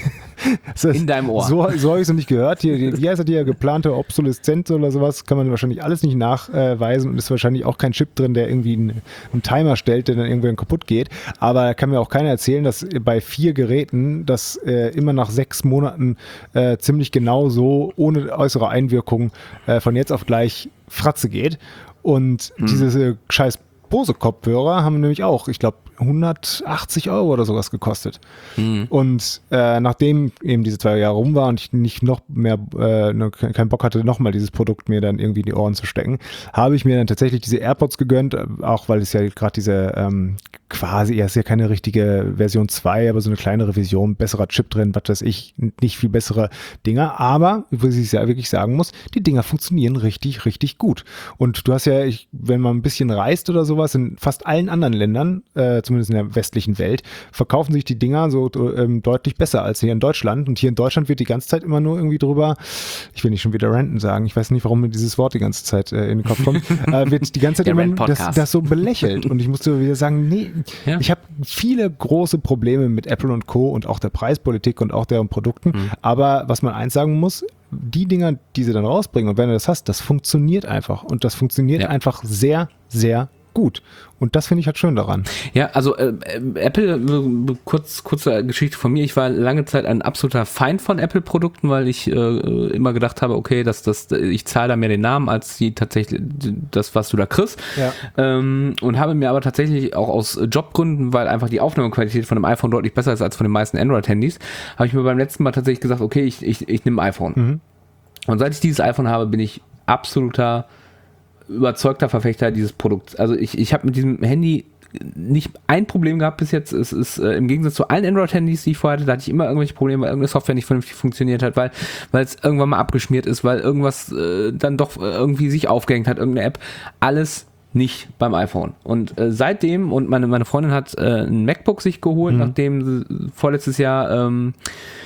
Das heißt, in deinem Ohr. So, so habe ich es noch nicht gehört. Hier, wie heißt das hier? Geplante Obsoleszenz oder sowas, kann man wahrscheinlich alles nicht nachweisen und ist wahrscheinlich auch kein Chip drin, der irgendwie einen, einen Timer stellt, der dann irgendwann kaputt geht. Aber da kann mir auch keiner erzählen, dass bei vier Geräten das äh, immer nach sechs Monaten äh, ziemlich genau so, ohne äußere Einwirkung, äh, von jetzt auf gleich Fratze geht. Und hm. diese äh, scheiß Bose-Kopfhörer haben nämlich auch, ich glaube, hundertachtzig Euro oder sowas gekostet. Mhm. Und äh, nachdem eben diese zwei Jahre rum war und ich nicht noch mehr, äh, keinen Bock hatte, nochmal dieses Produkt mir dann irgendwie in die Ohren zu stecken, habe ich mir dann tatsächlich diese AirPods gegönnt, auch weil es ja gerade diese ähm, quasi, ja, ist ja keine richtige Version zwei, aber so eine kleinere Version, besserer Chip drin, was weiß ich, nicht viel bessere Dinger, aber, was ich ja wirklich sagen muss, die Dinger funktionieren richtig, richtig gut. Und du hast ja, ich, wenn man ein bisschen reist oder sowas, in fast allen anderen Ländern, äh, zumindest in der westlichen Welt, verkaufen sich die Dinger so ähm, deutlich besser als hier in Deutschland. Und hier in Deutschland wird die ganze Zeit immer nur irgendwie drüber, ich will nicht schon wieder ranten sagen, ich weiß nicht, warum mir dieses Wort die ganze Zeit äh, in den Kopf kommt, äh, wird die ganze Zeit immer das, das so belächelt. Und ich musste wieder sagen, nee, ja. ich habe viele große Probleme mit Apple und Co. und auch der Preispolitik und auch deren Produkten. Mhm. Aber was man eins sagen muss, die Dinger, die sie dann rausbringen und wenn du das hast, das funktioniert einfach. Und das funktioniert ja. einfach sehr, sehr gut. Und das finde ich halt schön daran. Ja, also äh, Apple, äh, kurz, kurze Geschichte von mir, ich war lange Zeit ein absoluter Feind von Apple-Produkten, weil ich äh, immer gedacht habe, okay, das, das, ich zahle da mehr den Namen als die tatsächlich das, was du da kriegst. Ja. Ähm, und habe mir aber tatsächlich auch aus Jobgründen, weil einfach die Aufnahmequalität von einem iPhone deutlich besser ist als von den meisten Android-Handys, habe ich mir beim letzten Mal tatsächlich gesagt, okay, ich, ich, ich nehme ein iPhone. Mhm. Und seit ich dieses iPhone habe, bin ich absoluter überzeugter Verfechter dieses Produkts. Also ich, ich habe mit diesem Handy nicht ein Problem gehabt bis jetzt. Es ist äh, im Gegensatz zu allen Android-Handys, die ich vorher hatte, da hatte ich immer irgendwelche Probleme, weil irgendeine Software nicht vernünftig funktioniert hat, weil weil es irgendwann mal abgeschmiert ist, weil irgendwas äh, dann doch irgendwie sich aufgehängt hat, irgendeine App. Alles nicht beim iPhone. Und äh, seitdem, und meine, meine Freundin hat äh, ein MacBook sich geholt, mhm. nachdem sie vorletztes Jahr ähm,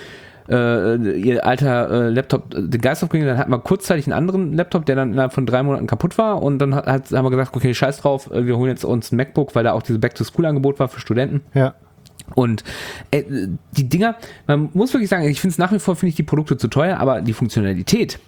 Äh, ihr alter äh, Laptop den Geist aufging, dann hatten wir kurzzeitig einen anderen Laptop, der dann innerhalb von drei Monaten kaputt war und dann hat, hat, haben wir gesagt, okay, scheiß drauf, wir holen jetzt uns ein MacBook, weil da auch diese Back-to-School-Angebot war für Studenten. Ja. Und äh, die Dinger, man muss wirklich sagen, ich finde es nach wie vor, finde ich die Produkte zu teuer, aber die Funktionalität,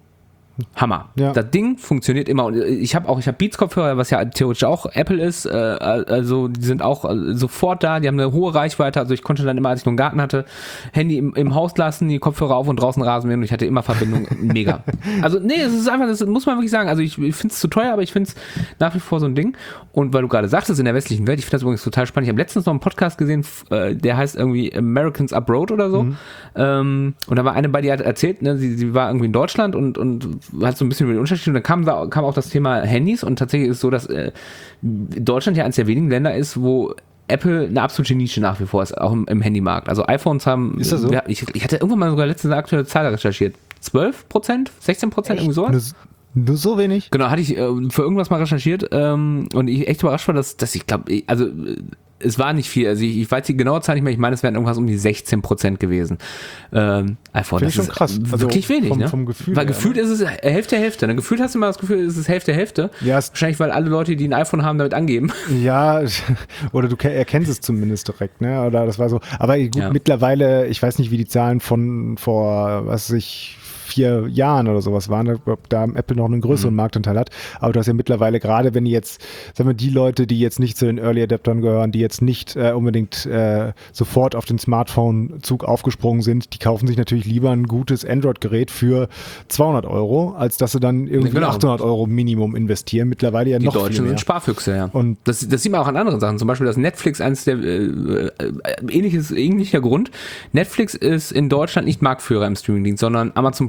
Hammer. Ja. Das Ding funktioniert immer. Und ich habe auch, ich habe Beats-Kopfhörer, was ja theoretisch auch Apple ist. Äh, also die sind auch sofort da. Die haben eine hohe Reichweite. Also ich konnte dann immer, als ich noch einen Garten hatte, Handy im, im Haus lassen, die Kopfhörer auf und draußen Rasenmähen und ich hatte immer Verbindung. Mega. Also nee, es ist einfach, das muss man wirklich sagen. Also ich, ich finde es zu teuer, aber ich finde es nach wie vor so ein Ding. Und weil du gerade sagtest, in der westlichen Welt, ich finde das übrigens total spannend. Ich habe letztens noch einen Podcast gesehen, äh, der heißt irgendwie Americans Abroad oder so. Mhm. Ähm, und da war eine bei, die hat erzählt, ne, sie, sie war irgendwie in Deutschland und, und hat so ein bisschen über den Unterschied und dann kam, da, kam auch das Thema Handys und tatsächlich ist es so, dass äh, Deutschland ja eines der wenigen Länder ist, wo Apple eine absolute Nische nach wie vor ist, auch im, im Handymarkt. Also iPhones haben, ist das so? Ja, ich, ich hatte irgendwann mal sogar letztens eine aktuelle Zahl recherchiert. zwölf Prozent? sechzehn Prozent? Irgendwie sowas? Nur so wenig? Genau, hatte ich äh, für irgendwas mal recherchiert ähm, und ich echt überrascht war, dass, dass ich glaube, also äh, es war nicht viel, also ich, ich weiß die genaue Zahl nicht mehr, ich meine, es wären irgendwas um die sechzehn Prozent gewesen. Ähm, iPhone, das schon ist krass. Wirklich also wenig, vom, ne? Vom Gefühl weil her, gefühlt ne? ist es Hälfte, Hälfte. Ne? Gefühlt hast du immer das Gefühl, es ist Hälfte, Hälfte. Ja, wahrscheinlich, weil alle Leute, die ein iPhone haben, damit angeben. Ja, oder du erkennst es zumindest direkt, ne? Oder das war so. Aber gut, ja. Mittlerweile, ich weiß nicht, wie die Zahlen von vor, was weiß ich, vier Jahren oder sowas waren, ob da Apple noch einen größeren mhm. Marktanteil hat. Aber du hast ja mittlerweile gerade, wenn die jetzt, sagen wir, die Leute, die jetzt nicht zu den Early Adaptern gehören, die jetzt nicht äh, unbedingt äh, sofort auf den Smartphone-Zug aufgesprungen sind, die kaufen sich natürlich lieber ein gutes Android-Gerät für zweihundert Euro, als dass sie dann irgendwie genau. achthundert Euro Minimum investieren. Mittlerweile ja die noch viel mehr. Die Deutschen sind Sparfüchse, ja. Und das, das sieht man auch an anderen Sachen. Zum Beispiel, dass Netflix eines der äh, äh, ähnliches, ähnlicher Grund. Netflix ist in Deutschland nicht Marktführer im Streamingdienst, sondern Amazon Prime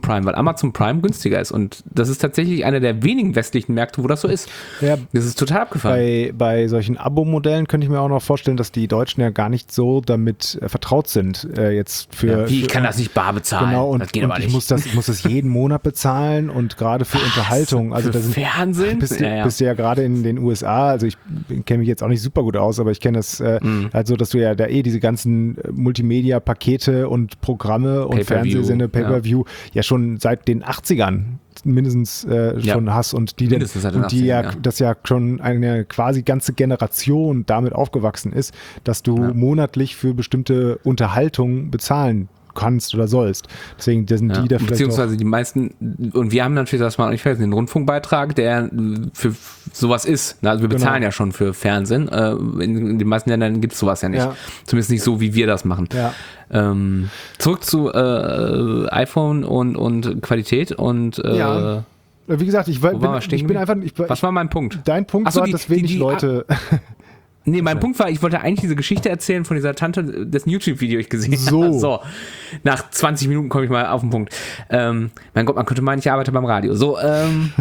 Prime, weil Amazon Prime günstiger ist. Und das ist tatsächlich einer der wenigen westlichen Märkte, wo das so ist. Ja, das ist total abgefahren. Bei, bei solchen Abo-Modellen könnte ich mir auch noch vorstellen, dass die Deutschen ja gar nicht so damit äh, vertraut sind. Äh, jetzt für, ja, wie, ich für, kann das nicht bar bezahlen. Genau, und, das geht und aber ich nicht. muss das, ich muss das jeden Monat bezahlen und gerade für Was? Unterhaltung. Also für da sind, Fernsehen? Bist, ja, ja. bist du ja gerade in den U S A, also ich kenne mich jetzt auch nicht super gut aus, aber ich kenne das äh, Mhm. halt so, dass du ja da eh diese ganzen Multimedia-Pakete und Programme und Pay-per-view, Fernsehsender, Pay-per-View ja. ja schon seit den achtzigern mindestens äh, Ja. schon hast und die, Mindestens seit den und die ja, achtzigern, ja. das ja schon eine quasi ganze Generation damit aufgewachsen ist, dass du Ja. monatlich für bestimmte Unterhaltung bezahlen kannst oder sollst. Deswegen sind Ja, die da vielleicht beziehungsweise die meisten, und wir haben natürlich, das mal nicht vergessen, den Rundfunkbeitrag, der für sowas ist. Also wir bezahlen Genau. ja schon für Fernsehen. Äh, In, in den meisten Ländern gibt es sowas ja nicht. Ja. Zumindest nicht so, wie wir das machen. auch, ja. Ähm, zurück zu äh, iPhone und, und Qualität und äh, Ja. Wie gesagt, ich, war, Wo waren wir bin, stehen ich bin einfach, geblieben? ich, Was war mein Punkt? dein Punkt Ach so, war, die- dass wenig die- die- Leute, Nee, mein Punkt war, ich wollte eigentlich diese Geschichte erzählen von dieser Tante, dessen YouTube-Video ich gesehen So. habe. So. Nach zwanzig Minuten komme ich mal auf den Punkt. Ähm, mein Gott, man könnte meinen, ich arbeite beim Radio. So, ähm,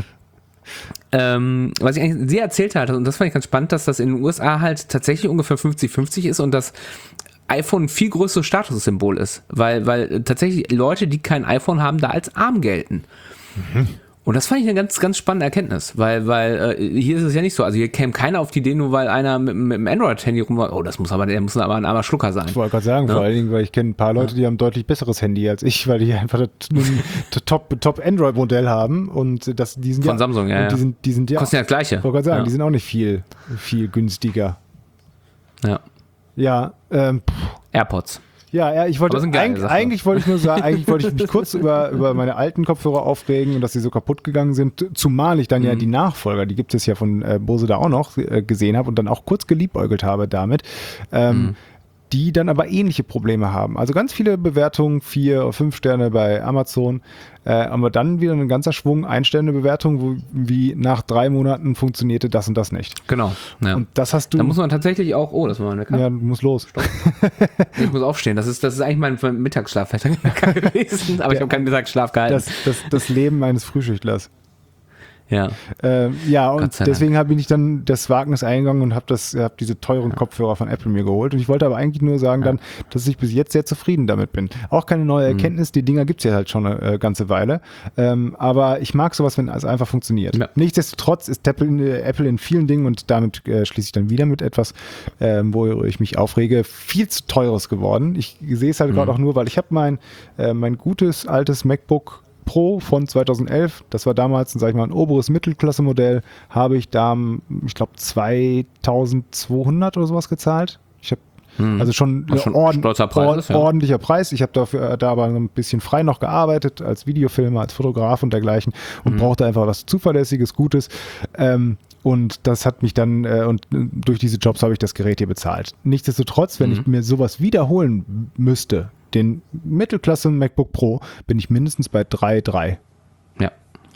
ähm, was ich eigentlich sehr erzählt hatte, und das fand ich ganz spannend, dass das in den U S A halt tatsächlich ungefähr fünfzig fünfzig ist und das iPhone ein viel größeres Statussymbol ist. Weil, weil tatsächlich Leute, die kein iPhone haben, da als arm gelten. Mhm. Und das fand ich eine ganz, ganz spannende Erkenntnis, weil, weil äh, hier ist es ja nicht so. Also hier käme keiner auf die Idee, nur weil einer mit, mit dem Android-Handy rum war, oh, das muss aber, der muss aber ein armer Schlucker sein. ich wollte gerade sagen, Ja. vor allen Dingen, weil ich kenne ein paar Leute, die haben ein deutlich besseres Handy als ich, weil die einfach ein Top, Top Android-Modell haben und das, die sind Von ja, Samsung, ja, und ja. die sind, die sind ja, Kostet ja das Gleiche. ich wollte gerade sagen, Ja. die sind auch nicht viel, viel günstiger. Ja. Ja, ähm, pff. AirPods. Ja, ja, ich wollte Aber sind geil, eigentlich, sag mal. eigentlich wollte ich nur sagen, eigentlich wollte ich mich kurz über, über meine alten Kopfhörer aufregen und dass sie so kaputt gegangen sind, zumal ich dann ja die Nachfolger, die gibt es ja von äh, Bose da auch noch äh, gesehen habe und dann auch kurz geliebäugelt habe damit, ähm, die dann aber ähnliche Probleme haben. Also ganz viele Bewertungen, vier, fünf Sterne bei Amazon, äh, aber dann wieder ein ganzer Schwung Ein-Sterne-Bewertung, wo wie nach drei Monaten funktionierte das und das nicht. Genau. Ja. Und das hast du. Da muss man tatsächlich auch, oh, das war mein Wecker. ja, du musst los. Ich muss aufstehen. Das ist, das ist eigentlich mein, mein Mittagsschlaf gewesen, aber ich habe keinen Mittagsschlaf gehalten. Das, das, das Leben eines Frühschichtlers. ja. Ähm, ja, Gott und sei deswegen habe ich dann das Wagnis eingegangen und habe das, hab diese teuren Kopfhörer von Apple mir geholt. Und ich wollte aber eigentlich nur sagen dann, dass ich bis jetzt sehr zufrieden damit bin. Auch keine neue Erkenntnis, die Dinger gibt's ja halt schon eine äh, ganze Weile. Ähm, aber ich mag sowas, wenn es einfach funktioniert. Ja. Nichtsdestotrotz ist Apple in, äh, Apple in vielen Dingen, und damit äh, schließe ich dann wieder mit etwas, ähm, wo ich mich aufrege, viel zu teures geworden. Ich sehe es halt gerade auch nur, weil ich habe mein, äh, mein gutes altes MacBook Pro von zweitausendelf, das war damals, sag ich mal, ein oberes Mittelklasse-Modell, habe ich da, ich glaube, zweitausendzweihundert oder sowas gezahlt. Ich habe Hm. also schon, Was schon ord stolzer Preis ord ist, ja. ordentlicher Preis. Ich habe dafür da aber ein bisschen frei noch gearbeitet, als Videofilmer, als Fotograf und dergleichen und Mhm. brauchte einfach was Zuverlässiges, Gutes. Ähm, und das hat mich dann, äh, und äh, durch diese Jobs habe ich das Gerät hier bezahlt. Nichtsdestotrotz, wenn Mhm. ich mir sowas wiederholen müsste, den Mittelklasse MacBook Pro, bin ich mindestens bei drei Komma drei. Ja.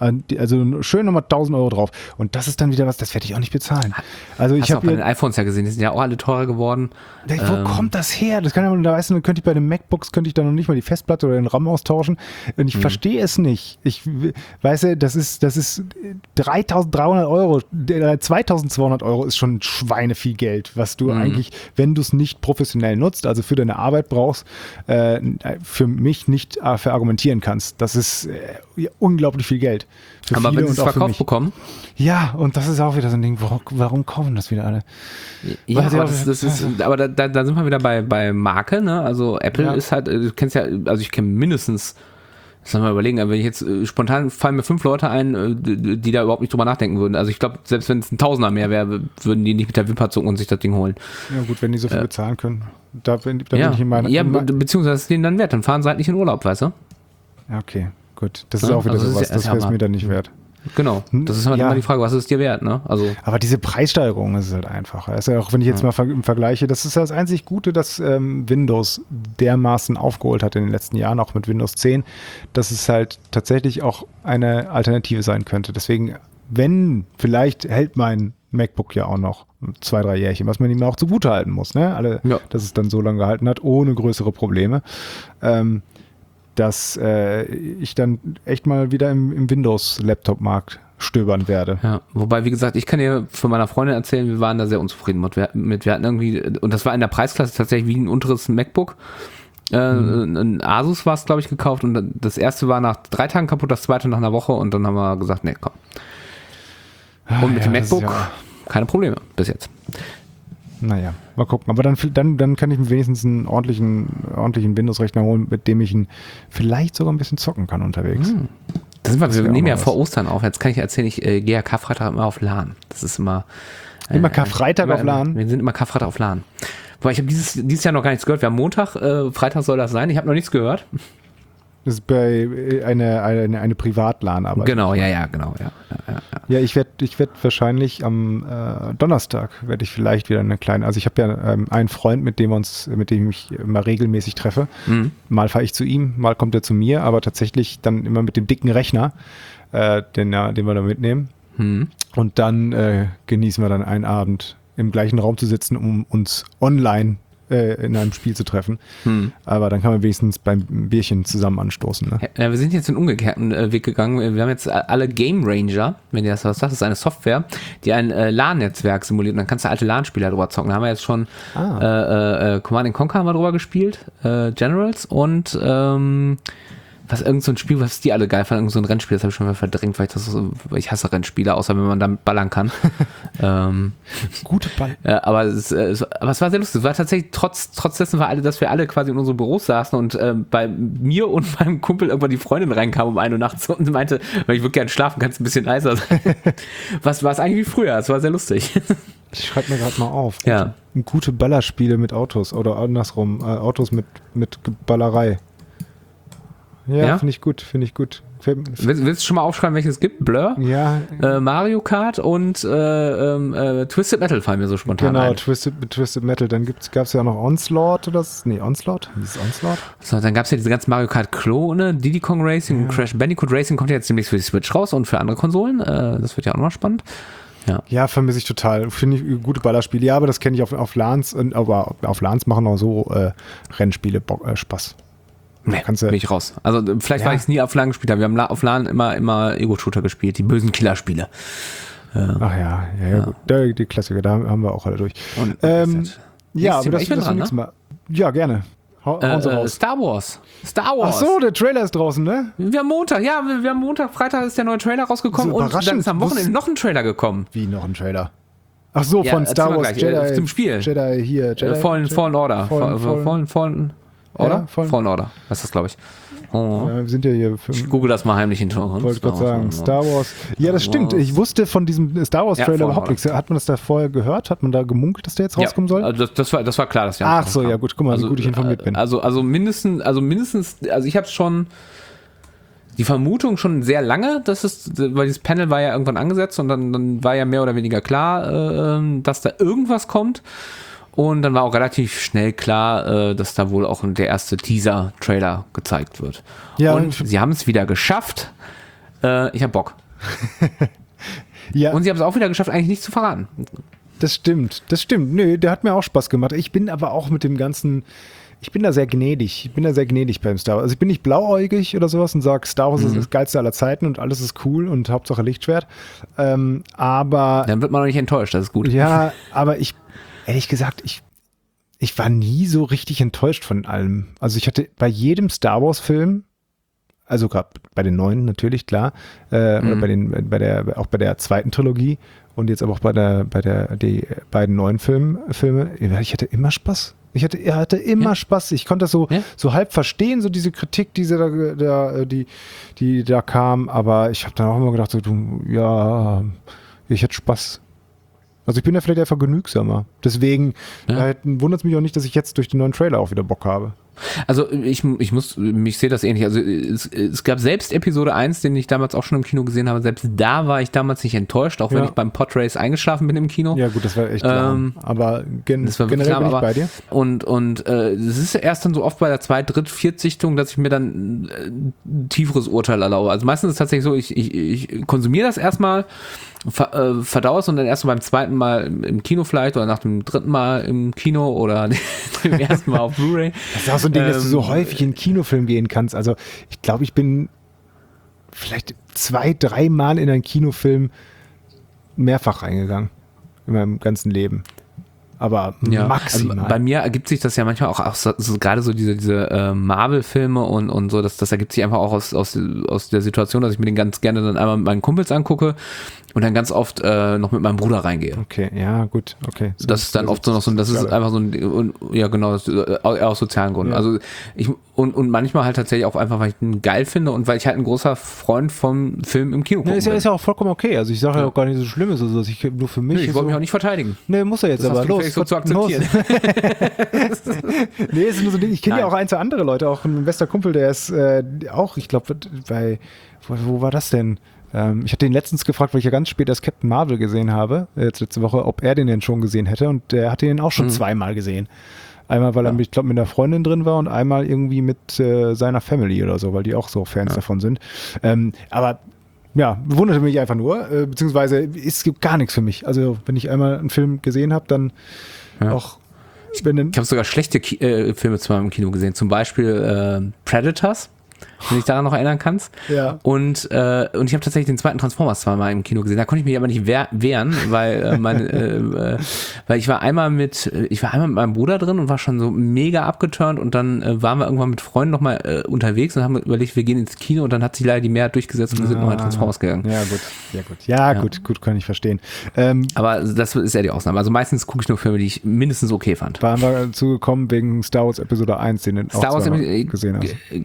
Also schön nochmal tausend Euro drauf. Und das ist dann wieder was, das werde ich auch nicht bezahlen. Also ich Hast du auch habe bei hier, den iPhones ja gesehen, die sind ja auch alle teurer geworden. Ja, wo Ähm, kommt das her? Das kann ja, da weißt du, dann könnte ich bei den MacBooks könnte ich dann noch nicht mal die Festplatte oder den RAM austauschen. Und ich verstehe es nicht. Ich weißt du, das ist das ist dreitausenddreihundert Euro, äh, zweitausendzweihundert Euro ist schon Schweine viel Geld, was du Mhm. eigentlich, wenn du es nicht professionell nutzt, also für deine Arbeit brauchst, äh, für mich nicht äh, verargumentieren kannst. Das ist äh, ja, unglaublich viel Geld. Für Aber viele wenn sie es und auch für verkauft mich. bekommen, Ja, und das ist auch wieder so ein Ding, warum, warum kaufen das wieder alle? ja, Weil sie aber, auch- das, das ist, aber da, da, da sind wir wieder bei, bei Marke, ne? Also Apple Ja. ist halt, äh, du kennst ja, also ich kenne mindestens, das mal überlegen, aber wenn ich jetzt äh, spontan fallen mir fünf Leute ein, äh, die, die da überhaupt nicht drüber nachdenken würden. Also ich glaube, selbst wenn es ein Tausender mehr wäre, würden die nicht mit der Wimper zucken und sich das Ding holen. Ja gut, wenn die so viel bezahlen können. Da bin, da ja, bin ich in meiner... ja in be mein- beziehungsweise ist denen dann wert, dann fahren sie halt nicht in Urlaub, weißt du? ja, okay, gut. Das ist Ja, auch wieder also das ist sowas, ja- das ist ja wäre es mal- mir dann nicht wert. Genau. Das ist halt Ja. immer die Frage, was ist es dir wert, ne? Also Aber diese Preissteigerung ist halt einfach. Also auch wenn ich jetzt mal ver vergleiche, das ist ja das einzig Gute, dass ähm, Windows dermaßen aufgeholt hat in den letzten Jahren, auch mit Windows zehn, dass es halt tatsächlich auch eine Alternative sein könnte. Deswegen, wenn, vielleicht hält mein MacBook ja auch noch zwei, drei Jährchen, was man ihm auch zugutehalten muss, ne? Alle, Ja. dass es dann so lange gehalten hat, ohne größere Probleme. Ähm, dass äh, ich dann echt mal wieder im, im Windows-Laptop-Markt stöbern werde. Ja, wobei, wie gesagt, ich kann dir von meiner Freundin erzählen, wir waren da sehr unzufrieden mit. Wir, mit, wir hatten irgendwie, und das war in der Preisklasse tatsächlich wie ein unteres MacBook. Äh, mhm. Ein Asus war es, glaube ich, gekauft und das erste war nach drei Tagen kaputt, das zweite nach einer Woche und dann haben wir gesagt, nee, komm. Und mit ja, dem MacBook ja keine Probleme bis jetzt. Naja, mal gucken. Aber dann, dann, dann kann ich mir wenigstens einen ordentlichen, ordentlichen Windows-Rechner holen, mit dem ich ihn vielleicht sogar ein bisschen zocken kann unterwegs. Hm. Das sind wir, wir nehmen ja vor Ostern auf. Jetzt kann ich erzählen, ich äh, gehe ja Karfreitag immer auf LAN. Das ist immer... Äh, immer Karfreitag immer, auf LAN? Wir sind immer Karfreitag auf LAN. Wobei, ich habe dieses, dieses Jahr noch gar nichts gehört. Wir haben Montag, äh, Freitag soll das sein. Ich habe noch nichts gehört. Das ist bei eine, eine, eine Privat-LAN, aber. Genau, ja, ja, genau, ja. Ja, ja. ja ich werde ich werd wahrscheinlich am äh, Donnerstag werde ich vielleicht wieder eine kleine, also ich habe ja ähm, einen Freund, mit dem uns, mit dem ich immer regelmäßig treffe. Mhm. Mal fahre ich zu ihm, mal kommt er zu mir, aber tatsächlich dann immer mit dem dicken Rechner, äh, den, ja, den wir da mitnehmen. Mhm. Und dann äh, genießen wir dann einen Abend im gleichen Raum zu sitzen, um uns online in einem Spiel zu treffen. Hm. Aber dann kann man wenigstens beim Bierchen zusammen anstoßen. Ne? Ja, wir sind jetzt den umgekehrten äh, Weg gegangen. Wir haben jetzt alle Game Ranger, wenn ihr das was sagt, das ist eine Software, die ein äh, LAN-Netzwerk simuliert und dann kannst du alte LAN-Spieler drüber zocken. Da haben wir jetzt schon ah. äh, äh, Command and Conquer haben wir drüber gespielt, äh, Generals und ähm, was irgend so ein Spiel, was die alle geil fanden, irgend so ein Rennspiel, das habe ich schon mal verdrängt, weil ich das so, weil ich hasse Rennspiele, außer wenn man damit ballern kann. ähm, Gute Ball. Äh, aber, es, äh, es, aber es war sehr lustig. Es war tatsächlich, trotz, trotz dessen war alle, dass wir alle quasi in unseren Büros saßen und äh, bei mir und meinem Kumpel irgendwann die Freundin reinkam um ein Uhr nachts und meinte, weil ich würde gerne schlafen, kannst du ein bisschen leiser sein. Was war es eigentlich wie früher? Es war sehr lustig. Ich schreibe mir gerade mal auf. Ja. Gute, gute Ballerspiele mit Autos oder andersrum, äh, Autos mit, mit Ballerei. Ja, ja? finde ich gut, finde ich gut. Willst, willst du schon mal aufschreiben, welches es gibt? Blur? Ja. Äh, Mario Kart und äh, äh, Twisted Metal fallen mir so spontan genau, ein. Genau, Twisted, Twisted Metal. Dann gab es ja noch Onslaught oder das? Nee, Onslaught? Wie ist Onslaught? So, dann gab es ja diese ganzen Mario Kart Klone, Diddy Kong Racing ja. und Crash Bandicoot Racing kommt ja jetzt demnächst für die Switch raus und für andere Konsolen. Äh, das wird ja auch nochmal spannend. Ja, ja vermisse ich total. Finde ich gute Ballerspiele. Ja, aber das kenne ich auf, auf LANs. Aber auf LANs machen auch so äh, Rennspiele Bock, äh, Spaß. Nee, kannst du, bin ich raus. Also vielleicht, ja. weil ich es nie auf LAN gespielt habe. Wir haben auf LAN immer, immer Ego-Shooter gespielt, die bösen Killerspiele. Ja. Ach ja, ja, ja, gut. Da, die Klassiker, da haben wir auch alle durch. Und, ähm, ja, aber das, das dran, nächste Mal. Ja, gerne. Hau, äh, äh, Star Wars. Star Wars. Ach so, der Trailer ist draußen, ne? Wir haben Montag, ja, wir, wir haben Montag, Freitag ist der neue Trailer rausgekommen so und dann ist am Wochenende noch ein Trailer gekommen. Wie noch ein Trailer? Ach so, ja, von Star Wars Jedi, äh, zum Spiel. Jedi hier, Jedi. Fallen, Fallen Order. Fallen, Fallen, Fallen, Fallen Oder? Ja, Fallen. Fallen Order. Was ist das, glaube ich. Oh. Ja, wir sind ja hier. Ich google das mal heimlich hinter uns. Ich wollte gerade sagen, Star Wars. Ja, das stimmt. Ich wusste von diesem Star Wars Trailer ja, überhaupt nichts. Hat man das da vorher gehört? Hat man da gemunkelt, dass der jetzt rauskommen ja, soll? Also das, das, war, das war klar, dass der Ach so, kam. Ja gut. Guck mal, also, wie gut ich informiert bin. Also, also mindestens, also mindestens, also ich habe schon die Vermutung schon sehr lange, dass es, weil dieses Panel war ja irgendwann angesetzt und dann, dann war ja mehr oder weniger klar, äh, dass da irgendwas kommt. Und dann war auch relativ schnell klar, äh, dass da wohl auch der erste Teaser-Trailer gezeigt wird. Ja, und sie haben es wieder geschafft. Äh, ich hab Bock. Ja. Und sie haben es auch wieder geschafft, eigentlich nichts zu verraten. Das stimmt, das stimmt. Nö, der hat mir auch Spaß gemacht. Ich bin aber auch mit dem ganzen, ich bin da sehr gnädig. Ich bin da sehr gnädig beim Star Wars. Also ich bin nicht blauäugig oder sowas und sage, Star Wars mhm. ist das Geilste aller Zeiten und alles ist cool und Hauptsache Lichtschwert. Ähm, aber... Dann wird man doch nicht enttäuscht, das ist gut. Ja, aber ich ehrlich gesagt, ich, ich war nie so richtig enttäuscht von allem. Also ich hatte bei jedem Star Wars Film, also gerade bei den neuen natürlich, klar, äh, mhm. oder bei den, bei der, auch bei der zweiten Trilogie und jetzt aber auch bei der, bei der, die beiden neuen Film, Filme, ich hatte immer Spaß. Ich hatte, er hatte immer ja. Spaß. Ich konnte das so, ja. so halb verstehen, so diese Kritik, diese da, da, die, die da kam, aber ich habe dann auch immer gedacht, so, du, ja, ich hatte Spaß. Also ich bin ja vielleicht einfach genügsamer. Deswegen ja. äh, wundert es mich auch nicht, dass ich jetzt durch den neuen Trailer auch wieder Bock habe. Also ich, ich muss, ich sehe das ähnlich. Also es, es gab selbst Episode eins, den ich damals auch schon im Kino gesehen habe, selbst da war ich damals nicht enttäuscht, auch ja. wenn ich beim Podrace eingeschlafen bin im Kino. Ja gut, das war echt klar. Ähm, aber gen- das war generell klar, bin ich aber, bei dir. Und, und äh, es ist erst dann so oft bei der Zweit-, Dritt-, Viert-Sichtung, dass ich mir dann äh, ein tieferes Urteil erlaube. Also meistens ist es tatsächlich so, ich, ich, ich konsumiere das erstmal, ver, äh, verdaue es und dann erst so beim zweiten Mal im Kino vielleicht oder nach dem dritten Mal im Kino oder dem ersten Mal auf Blu-ray. Das ist auch so ein Ding, dass du so Ähm, häufig in einen Kinofilm gehen kannst. Also ich glaube, ich bin vielleicht zwei, drei Mal in einen Kinofilm mehrfach reingegangen in meinem ganzen Leben. Aber Ja, maximal. also bei mir ergibt sich das ja manchmal auch, auch so, so, gerade so diese, diese äh, Marvel-Filme und, und so, das, das ergibt sich einfach auch aus, aus, aus der Situation, dass ich mir den ganz gerne dann einmal mit meinen Kumpels angucke und dann ganz oft äh, noch mit meinem Bruder reingehe. Okay, ja, gut, okay. So, Das ist dann oft so noch so, das ist einfach so ein, und, ja genau, das, äh, aus sozialen Gründen. Ja. Also ich, und, und manchmal halt tatsächlich auch einfach, weil ich ihn geil finde und weil ich halt ein großer Freund vom Film im Kino Ja, gucken ist, ja, bin. ist ja auch vollkommen okay. Also ich sage ja. ja auch gar nicht so schlimm ist, also dass ich nur für mich. Nee, ich wollte mich auch nicht verteidigen. Nee, muss er jetzt Das aber hast du los. so zu akzeptieren. Nee, es ist nur so ein Ding. Ich kenne ja Nein. auch ein, zwei andere Leute, auch ein bester Kumpel, der ist äh, auch, ich glaube, bei, wo, wo war das denn? Ähm, ich hatte ihn letztens gefragt, weil ich ja ganz spät erst Captain Marvel gesehen habe, äh, jetzt letzte Woche, ob er den denn schon gesehen hätte und der hatte den auch schon Mhm. zweimal gesehen. Einmal, weil er, Ja. ich glaube, mit einer Freundin drin war und einmal irgendwie mit äh, seiner Family oder so, weil die auch so Fans Ja. davon sind. Ähm, aber ja, wunderte mich einfach nur, äh, beziehungsweise es gibt gar nichts für mich. Also wenn ich einmal einen Film gesehen habe, dann Ja. auch wenn dann Ich habe sogar schlechte Ki äh, Filme zweimal im Kino gesehen. Zum Beispiel äh, Predators, wenn du dich daran noch erinnern kannst. Ja. Und, äh, und ich habe tatsächlich den zweiten Transformers zweimal im Kino gesehen. Da konnte ich mich aber nicht wehr wehren, weil äh, meine, äh, äh, weil ich war einmal mit, ich war einmal mit meinem Bruder drin und war schon so mega abgeturnt und dann äh, waren wir irgendwann mit Freunden nochmal äh, unterwegs und haben überlegt, wir gehen ins Kino und dann hat sich leider die Mehrheit durchgesetzt und wir sind nochmal in Transformers gegangen. Ja, gut. Ja, gut. Ja, Ja. gut, gut, kann ich verstehen. Ähm, Aber das ist ja die Ausnahme. Also meistens gucke ich nur Filme, die ich mindestens okay fand. waren wir dazu gekommen wegen Star Wars Episode eins, den du auch Star Wars zweimal äh, gesehen hast. äh,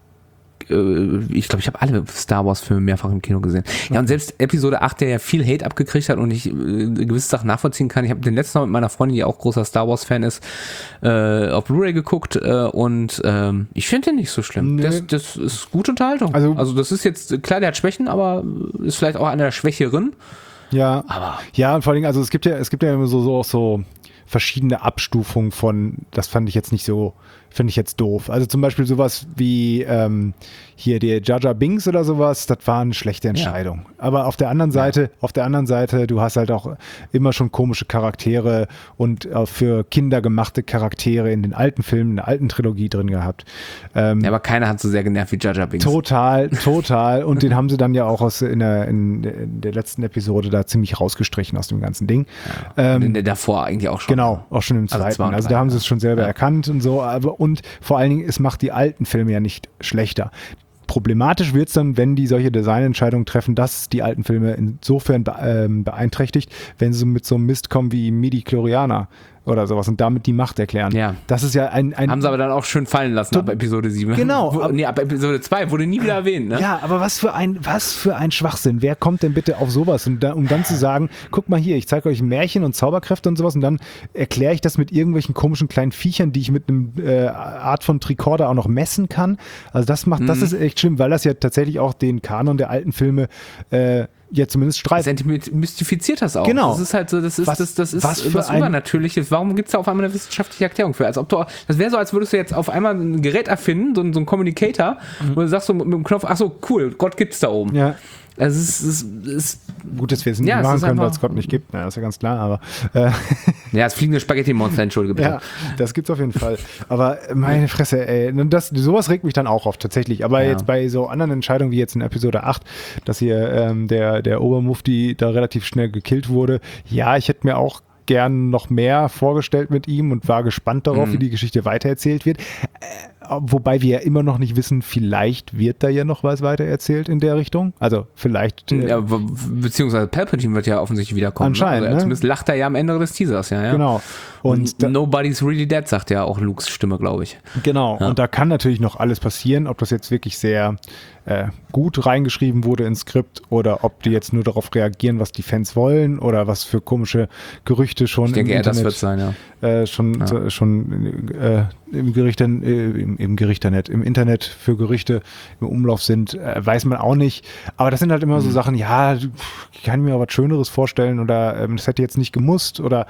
äh, ich glaube, ich habe alle Star Wars Filme mehrfach im Kino gesehen. Ja, und selbst Episode acht, der ja viel Hate abgekriegt hat und ich äh, gewisse Sachen nachvollziehen kann. Ich habe den letzten Mal mit meiner Freundin, die auch großer Star Wars Fan ist, äh, auf Blu-ray geguckt äh, und ähm, ich finde den nicht so schlimm. Nee. Das, das ist gute Unterhaltung. Also- Also, das ist jetzt, klar, der hat Schwächen, aber ist vielleicht auch einer der Schwächeren. Ja, Aber ja, und vor allem, also es gibt ja, es gibt ja immer so, so auch so verschiedene Abstufungen von, das fand ich jetzt nicht so, finde ich jetzt doof. Also zum Beispiel sowas wie ähm, hier der Jar Jar Binks oder sowas, das war eine schlechte Entscheidung. Aber auf der anderen Seite, auf der anderen Seite, du hast halt auch immer schon komische Charaktere und auch für Kinder gemachte Charaktere in den alten Filmen, in der alten Trilogie drin gehabt. Ähm, ja, aber keiner hat so sehr genervt wie Jar Jar Binks. Total, total. Und den haben sie dann ja auch aus, in, der, in, in der letzten Episode da ziemlich rausgestrichen aus dem ganzen Ding. Ja. Ähm, Und in der davor eigentlich auch schon. Genau, auch schon im Also zweiten. zwei und Also, drei, da haben sie ja. es schon selber Ja. erkannt und so. Aber, und vor allen Dingen, es macht die alten Filme ja nicht schlechter. Problematisch wird es dann, wenn die solche Designentscheidungen treffen, dass die alten Filme insofern be ähm, beeinträchtigt, wenn sie mit so einem Mist kommen wie Midi-Chlorianer oder sowas und damit die Macht erklären. Ja. Das ist ja ein... ein Haben sie aber dann auch schön fallen lassen ab Episode sieben. Genau, Wo, ab- nee, ab Episode zwei wurde nie wieder erwähnt, ne? Ja, aber was für ein, was für ein Schwachsinn. Wer kommt denn bitte auf sowas? Und da, um dann zu sagen, guck mal hier, ich zeige euch ein Märchen und Zauberkräfte und sowas und dann erkläre ich das mit irgendwelchen komischen kleinen Viechern, die ich mit einem äh, Art von Tricorder auch noch messen kann. Also das macht, das ist echt schlimm, weil das ja tatsächlich auch den Kanon der alten Filme äh, ja zumindest Das streift. mystifiziert das auch. Genau. Das ist halt so, das ist, Was- das, das ist was für was ein- Übernatürliches. Warum gibt es da auf einmal eine wissenschaftliche Erklärung für? Als ob du, das wäre so, als würdest du jetzt auf einmal ein Gerät erfinden, so, ein- so ein Communicator, wo du sagst so mit dem Knopf, ach so, cool, Gott gibt's da oben. Ja, Also es ist, es ist, gut, dass wir es nicht Ja, es machen ist können, weil einfach- es Gott nicht gibt. Ja, das ist ja ganz klar, aber äh, ja, das fliegende Spaghetti-Monster, entschuldige bitte. ja, das gibt's auf jeden Fall. Aber meine Fresse, ey, das, sowas regt mich dann auch auf, tatsächlich. Aber Ja. jetzt bei so anderen Entscheidungen wie jetzt in Episode acht, dass hier ähm, der, der Obermufti da relativ schnell gekillt wurde, ja, ich hätte mir auch gern noch mehr vorgestellt mit ihm und war gespannt darauf, Mhm. wie die Geschichte weitererzählt wird. Äh, wobei wir ja immer noch nicht wissen, vielleicht wird da ja noch was weitererzählt in der Richtung. Also vielleicht. Äh, Ja, w- beziehungsweise Palpatine wird ja offensichtlich wiederkommen. Anscheinend, ne? Also, ne? zumindest lacht er ja am Ende des Teasers, ja. ja. Genau. Und, Und da- Nobody's really dead, sagt ja auch Lukes Stimme, glaube ich. Genau, Ja. und da kann natürlich noch alles passieren, ob das jetzt wirklich sehr äh, gut reingeschrieben wurde ins Skript oder ob die jetzt nur darauf reagieren, was die Fans wollen oder was für komische Gerüchte schon Ich denke im eher, das Internet wird sein, ja. äh, schon, Ja. so- schon äh, im Gericht, äh, im, im Gerichternet, im Internet für Gerüchte im Umlauf sind, äh, weiß man auch nicht. Aber das sind halt immer so Mhm. Sachen, ja, pff, ich kann mir was Schöneres vorstellen oder ähm, das hätte jetzt nicht gemusst oder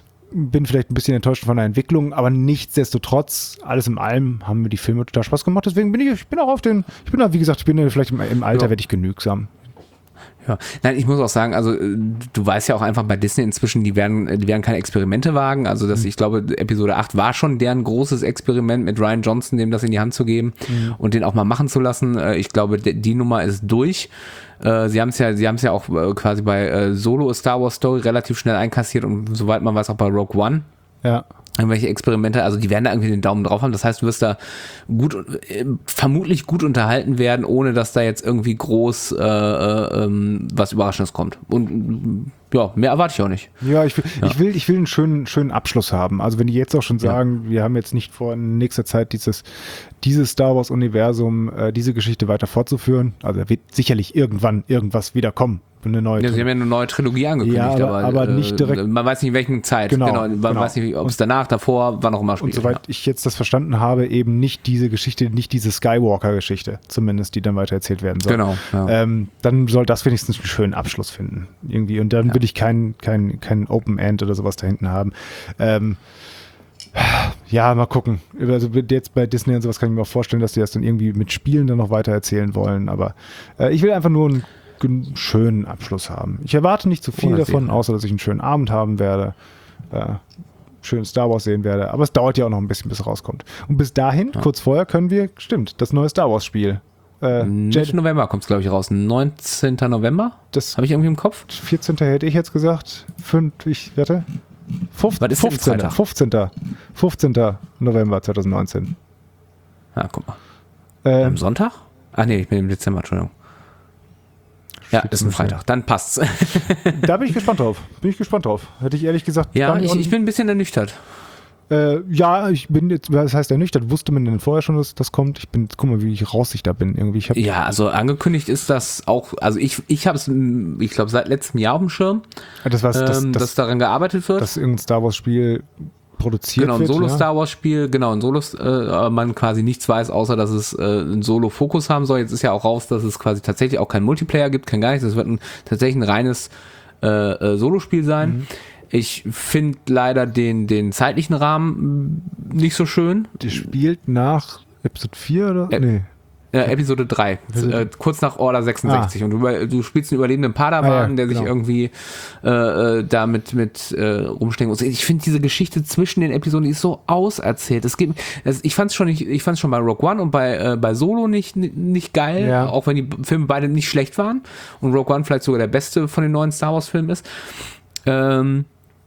bin vielleicht ein bisschen enttäuscht von der Entwicklung, aber nichtsdestotrotz, alles in allem haben mir die Filme total Spaß gemacht. Deswegen bin ich, ich bin auch auf den, ich bin da, wie gesagt, ich bin ja vielleicht im, im Alter Ja. werde ich genügsam. Ja, nein, ich muss auch sagen, also du weißt ja auch einfach bei Disney inzwischen, die werden, die werden keine Experimente wagen. Also das, mhm. ich glaube, Episode acht war schon deren großes Experiment mit Rian Johnson, dem das in die Hand zu geben mhm. und den auch mal machen zu lassen. Ich glaube, die Nummer ist durch. Sie haben es ja, sie haben es ja auch quasi bei Solo A Star Wars Story relativ schnell einkassiert und soweit man weiß auch bei Rogue One. Ja. Irgendwelche Experimente, also die werden da irgendwie den Daumen drauf haben. Das heißt, du wirst da gut, äh, vermutlich gut unterhalten werden, ohne dass da jetzt irgendwie groß äh, äh, ähm, was Überraschendes kommt. Und ja, mehr erwarte ich auch nicht. Ja, ich will, ja. ich will, ich will einen schönen, schönen Abschluss haben. Also wenn die jetzt auch schon sagen, ja. wir haben jetzt nicht vor, in nächster Zeit dieses, dieses Star Wars Universum, äh, diese Geschichte weiter fortzuführen. Also da wird sicherlich irgendwann irgendwas wieder kommen. Eine neue ja, sie haben ja eine neue Trilogie angekündigt, ja, aber, aber, aber nicht direkt. Äh, man weiß nicht, in welchen Zeit. Genau, genau. Man genau. weiß nicht, ob es danach, davor, wann auch immer spielt. Und soweit ja. ich jetzt das verstanden habe, eben nicht diese Geschichte, nicht diese Skywalker-Geschichte, zumindest, die dann weiter erzählt werden soll. Genau. Ja. Ähm, dann soll das wenigstens einen schönen Abschluss finden. Irgendwie. Und dann ja. will ich kein, kein, kein Open End oder sowas da hinten haben. Ähm, ja, mal gucken. Also jetzt bei Disney und sowas kann ich mir auch vorstellen, dass die das dann irgendwie mit Spielen dann noch weiter erzählen wollen. Aber äh, ich will einfach nur ein einen schönen Abschluss haben. Ich erwarte nicht zu viel oh, davon, außer dass ich einen schönen Abend haben werde, äh, schönen Star Wars sehen werde, aber es dauert ja auch noch ein bisschen, bis es rauskommt. Und bis dahin, ja. kurz vorher, können wir, stimmt, das neue Star Wars Spiel. Äh, Mitte November kommt es, glaube ich, raus. neunzehnten November? Das habe ich irgendwie im Kopf? vierzehnten hätte ich jetzt gesagt. Fünf, ich wette. Fünf, Was ist fünfzehnten fünfzehnten fünfzehnten November zweitausendneunzehn. Ja, guck mal. Ähm, Am Sonntag? Ach nee, ich bin im Dezember, Entschuldigung. Ja, ist ein Freitag. Dann passt's. Da bin ich gespannt drauf. Bin ich gespannt drauf. Hätte ich ehrlich gesagt. Ja, ich, ich bin ein bisschen ernüchtert. Äh, ja, ich bin jetzt, was heißt ernüchtert? Wusste man denn vorher schon, dass das kommt? Ich bin, guck mal, wie ich raus ich da bin. Irgendwie. Ich hab ja, also angekündigt ist das auch, also ich, ich habe es, ich glaube, seit letztem Jahr auf dem Schirm, das, was, das, ähm, das, dass daran gearbeitet wird. Dass irgendein Star Wars Spiel produziert genau, wird. Genau, ein ja. Solo-Star Wars-Spiel, genau, ein Solo, äh, man quasi nichts weiß, außer dass es äh, einen Solo-Fokus haben soll. Jetzt ist ja auch raus, dass es quasi tatsächlich auch kein Multiplayer gibt, kein gar nichts. Es wird ein, tatsächlich ein reines äh, äh, Solo-Spiel sein. Mhm. Ich finde leider den, den zeitlichen Rahmen nicht so schön. Die spielt nach Episode vier oder? Ä nee. Äh, Episode drei, äh, kurz nach Order sechsundsechzig. Ah. Und du, du spielst einen überlebenden Padawan, ah, ja, der sich genau. irgendwie äh, da mit, mit äh, rumstecken muss. Ich finde diese Geschichte zwischen den Episoden, die ist so auserzählt. Es gibt, also ich fand es schon, nicht, ich fand's schon bei Rogue One und bei, äh, bei Solo nicht, nicht geil, ja. auch wenn die Filme beide nicht schlecht waren und Rogue One vielleicht sogar der beste von den neuen Star Wars Filmen ist. Ähm,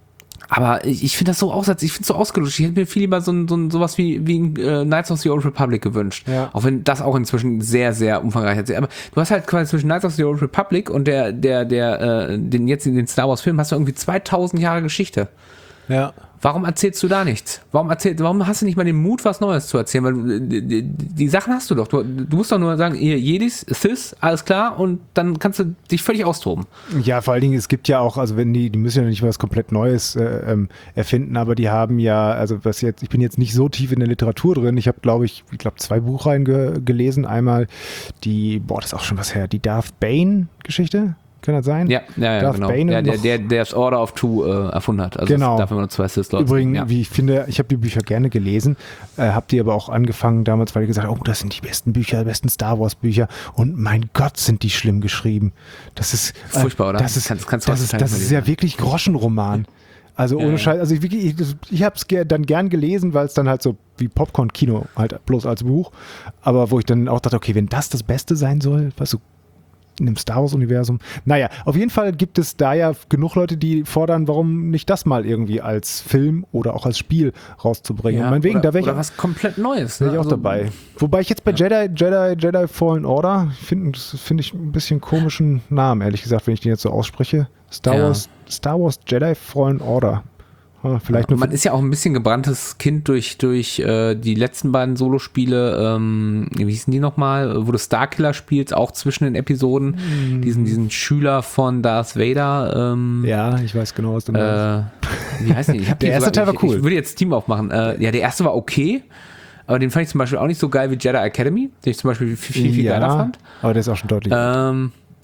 Aber ich, ich finde das so aus, ich finde es so ausgelutscht. Ich hätte mir viel lieber so, so sowas wie, wie äh, Knights of the Old Republic gewünscht. Ja. Auch wenn das auch inzwischen sehr, sehr umfangreich ist. Aber du hast halt quasi zwischen Knights of the Old Republic und der, der, der, äh, den jetzt in den Star Wars Filmen hast du irgendwie zweitausend Jahre Geschichte. Ja. Warum erzählst du da nichts? Warum erzähl, warum hast du nicht mal den Mut, was Neues zu erzählen? Weil die, die, die Sachen hast du doch. Du, du musst doch nur sagen, ihr Jedis, Sith, alles klar, und dann kannst du dich völlig austoben. Ja, vor allen Dingen, es gibt ja auch, also wenn die, die müssen ja nicht was komplett Neues äh, ähm, erfinden, aber die haben ja, also was jetzt, ich bin jetzt nicht so tief in der Literatur drin. Ich habe, glaube ich, ich glaube zwei Buchreihen ge gelesen. Einmal die, boah, das ist auch schon was her, die Darth Bane-Geschichte. Kann das sein? Ja, ja, ja genau. Bane ja, der, der, der das Order of Two äh, erfunden hat. Also genau. Dafür nur zwei Sith-Lords. Übrigens, ja. wie ich finde, ich habe die Bücher gerne gelesen, äh, habe die aber auch angefangen damals, weil ich gesagt habe, oh, das sind die besten Bücher, die besten Star Wars Bücher, und mein Gott, sind die schlimm geschrieben. Das ist äh, furchtbar, oder? Das ist, kannst, kannst das ist, das ist ja wirklich Groschenroman. Also ohne ja, Scheiß, also ich, ich, ich habe es ger dann gern gelesen, weil es dann halt so wie Popcorn-Kino halt bloß als Buch, aber wo ich dann auch dachte, okay, wenn das das Beste sein soll, was so in dem Star Wars-Universum. Naja, auf jeden Fall gibt es da ja genug Leute, die fordern, warum nicht das mal irgendwie als Film oder auch als Spiel rauszubringen. Ja, meinetwegen, oder, da wäre ich oder was komplett Neues. Ne? Wäre ich auch also, dabei. Wobei ich jetzt bei ja. Jedi, Jedi, Jedi Fallen Order finde, das finde ich ein bisschen komischen Namen, ehrlich gesagt, wenn ich den jetzt so ausspreche. Star ja. Wars, Star Wars Jedi Fallen Order. Vielleicht nur man ist ja auch ein bisschen gebranntes Kind durch, durch äh, die letzten beiden Solospiele, ähm, wie hießen die nochmal, wo du Starkiller spielst, auch zwischen den Episoden, mm. diesen, diesen Schüler von Darth Vader. Ähm, ja, ich weiß genau, was du meinst. Äh, wie heißt die? Ich hab der die erste sogar, Teil war cool. Ich, ich würde jetzt Team aufmachen. Äh, ja, der erste war okay, aber den fand ich zum Beispiel auch nicht so geil wie Jedi Academy, den ich zum Beispiel viel, viel, viel ja, geiler fand. Aber der ist auch schon deutlich. Ähm,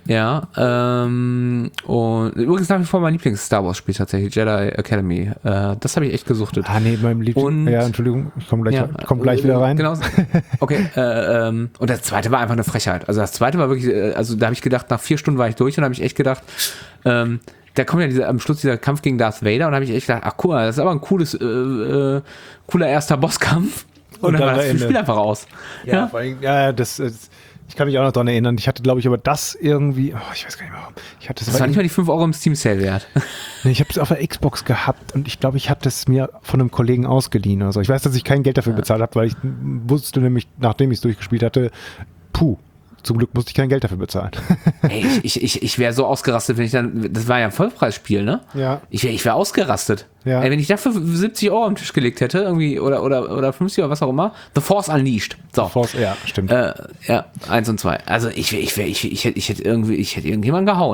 Ja, ähm, und übrigens nach wie vor mein Lieblings-Star Wars-Spiel tatsächlich, Jedi Academy. Äh, das habe ich echt gesuchtet. Ah, nee, mein Lieblings... Ja, Entschuldigung, ich komme gleich, ja, komm gleich wieder rein. Genau. Okay, äh, ähm, und das zweite war einfach eine Frechheit. Also das zweite war wirklich, äh, also da habe ich gedacht, nach vier Stunden war ich durch und habe ich echt gedacht, ähm, da kommt ja dieser, am Schluss dieser Kampf gegen Darth Vader und da habe ich echt gedacht, ach cool, das ist aber ein cooles, äh, äh, cooler erster Bosskampf. Und, und dann, dann war das Spiel einfach aus. Ja, ja? Vor allem, ja, das, das ich kann mich auch noch daran erinnern. Ich hatte, glaube ich, aber das irgendwie, oh, ich weiß gar nicht mehr warum. Ich hatte das war nicht mal die fünf Euro im Steam-Sale wert. Nee, ich habe es auf der Xbox gehabt und ich glaube, ich hatte es mir von einem Kollegen ausgeliehen oder so. Ich weiß, dass ich kein Geld dafür ja. bezahlt habe, weil ich wusste nämlich, nachdem ich es durchgespielt hatte, puh, zum Glück musste ich kein Geld dafür bezahlen. Ey, ich, ich, ich wäre so ausgerastet, wenn ich dann, das war ja ein Vollpreisspiel, ne? Ja. Ich wäre ich wär ausgerastet. Ja. Ey, wenn ich dafür siebzig Euro am Tisch gelegt hätte, irgendwie, oder, oder, oder fünfzig oder was auch immer, The Force Unleashed. So. The Force, ja, stimmt. Äh, ja, eins und zwei. Also ich wäre, ich wäre, ich, ich hätte, ich hätte irgendwie, ich hätte irgendjemanden gehauen.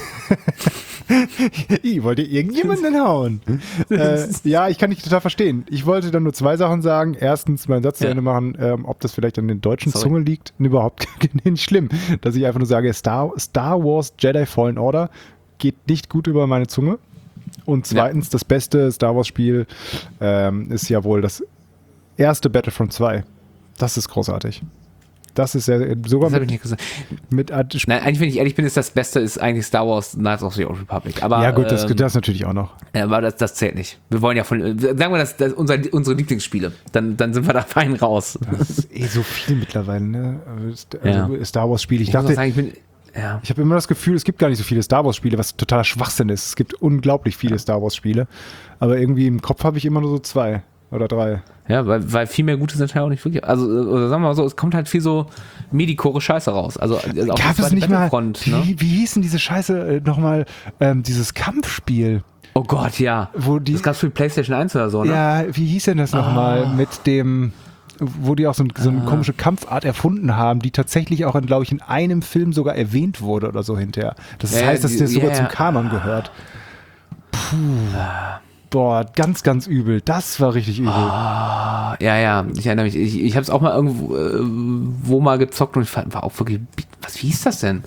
Ich wollte irgendjemanden hauen. äh, ja, ich kann dich total verstehen. Ich wollte dann nur zwei Sachen sagen. Erstens, meinen Satz zu ja. Ende machen, ähm, ob das vielleicht an den deutschen Sorry. Zunge liegt. Überhaupt nicht schlimm. Dass ich einfach nur sage, Star, Star Wars Jedi Fallen Order geht nicht gut über meine Zunge. Und zweitens, ja. das beste Star Wars Spiel ähm, ist ja wohl das erste Battlefront zwei. Das ist großartig. Das ist ja sogar das mit, ich nicht gesagt. mit Nein, eigentlich, wenn ich ehrlich bin, ist das Beste ist eigentlich Star Wars Knights of the Old Republic. Aber, ja gut, das, ähm, das natürlich auch noch. Aber das, das zählt nicht. Wir wollen ja von, sagen wir das, das unser, unsere Lieblingsspiele. Dann, dann sind wir da fein raus. Das ist eh so viel mittlerweile, ne? Also ja. Star Wars Spiele. Ich, ich dachte, sagen, ich bin Ja. Ich habe immer das Gefühl, es gibt gar nicht so viele Star Wars Spiele, was totaler Schwachsinn ist. Es gibt unglaublich viele ja. Star Wars Spiele, aber irgendwie im Kopf habe ich immer nur so zwei oder drei. Ja, weil, weil viel mehr gute sind ja auch nicht wirklich. Also, oder sagen wir mal so, es kommt halt viel so Medicore Scheiße raus. Also, also auch gab es nicht mal, wie, ne? wie hieß denn diese Scheiße äh, nochmal, ähm, dieses Kampfspiel? Oh Gott, ja. Wo die, das gab es für die PlayStation eins oder so, ne? Ja, wie hieß denn das oh. nochmal mit dem, wo die auch so, ein, so eine ah. komische Kampfart erfunden haben, die tatsächlich auch, glaube ich, in einem Film sogar erwähnt wurde oder so hinterher. Das ja, heißt, dass die, das sogar ja, zum Kanon gehört. Puh. Ah. Boah, ganz, ganz übel. Das war richtig übel. Oh, ja, ja, ich erinnere mich. Ich, ich habe es auch mal irgendwo äh, wo mal gezockt und ich fand, war auch wirklich, was, wie hieß das denn?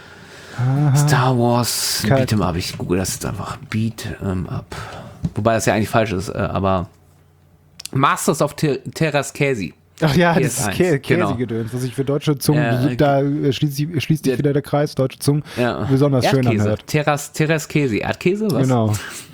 Aha. Star Wars Beat'em Up. Ich google das jetzt einfach. Beat'em Up. Wobei das ja eigentlich falsch ist, äh, aber Masters of Ter- Terraskesi. Ach ja, das ist Kä- Käsegedöns, was sich für deutsche Zungen, äh, da äh, schließt, sich, schließt sich wieder der Kreis, deutsche Zungen, ja. besonders Erdkäse. Schön anhört. Terras, Terraskesi. Erdkäse, was? Genau.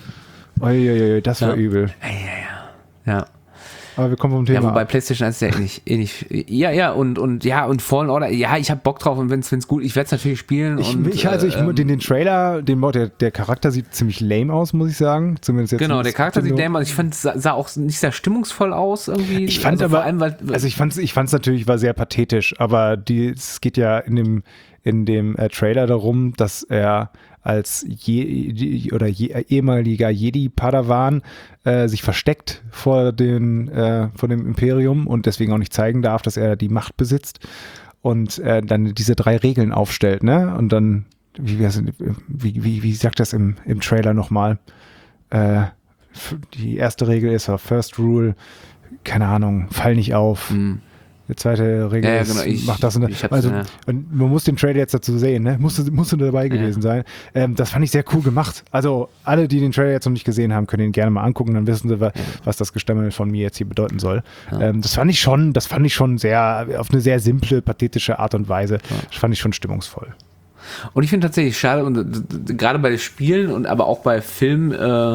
Uiuiui, das war ja. übel. Ja, ja, ja. Aber wir kommen vom Thema. Ja, wobei PlayStation eins ist ja eh nicht, eh nicht. Ja, ja, und, und ja, und Fallen Order, ja, ich hab Bock drauf und wenn es gut, ich werde es natürlich spielen. Ich, und, ich, also ich, ähm, den, den Trailer, den, der, der Charakter sieht ziemlich lame aus, muss ich sagen. Zumindest jetzt genau, der Charakter sieht lame aus. Ich fand, sah, sah auch nicht sehr stimmungsvoll aus irgendwie. Ich fand also aber, vor allem, weil, also ich fand es ich fand's natürlich, war sehr pathetisch, aber die, es geht ja in dem, in dem äh, Trailer darum, dass er als Je- oder je- ehemaliger Jedi-Padawan äh, sich versteckt vor, den, äh, vor dem Imperium und deswegen auch nicht zeigen darf, dass er die Macht besitzt und äh, dann diese drei Regeln aufstellt, ne? Und dann, wie, wie, wie, wie sagt das im, im Trailer nochmal? Äh, die erste Regel ist, First Rule, keine Ahnung, fall nicht auf. Mhm. Die zweite Regel ja, ja, ist, genau. ich, macht das und das. Also, ja. Und man muss den Trailer jetzt dazu sehen, ne? Musst, musst du dabei gewesen ja. sein. Ähm, das fand ich sehr cool gemacht. Also alle, die den Trailer jetzt noch nicht gesehen haben, können ihn gerne mal angucken, dann wissen sie, ja. was das Gestammel von mir jetzt hier bedeuten soll. Ja. Ähm, das fand ich schon, das fand ich schon sehr, auf eine sehr simple, pathetische Art und Weise. Ja. Das fand ich schon stimmungsvoll. Und ich finde tatsächlich schade, und gerade bei Spielen und aber auch bei Filmen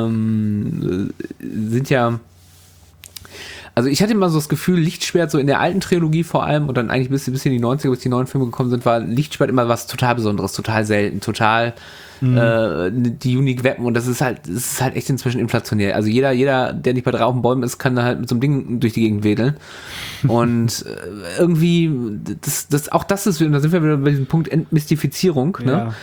ähm, sind ja. Also ich hatte immer so das Gefühl, Lichtschwert so in der alten Trilogie vor allem und dann eigentlich bis, bis in die neunziger, bis die neuen Filme gekommen sind, war Lichtschwert immer was total Besonderes, total selten, total mhm. äh, die unique Weapon und das ist halt, das ist halt echt inzwischen inflationär. Also jeder, jeder, der nicht bei drei auf den Bäumen ist, kann da halt mit so einem Ding durch die Gegend wedeln und äh, irgendwie, das, das, auch das ist, da sind wir wieder bei diesem Punkt Entmystifizierung, ne? Ja.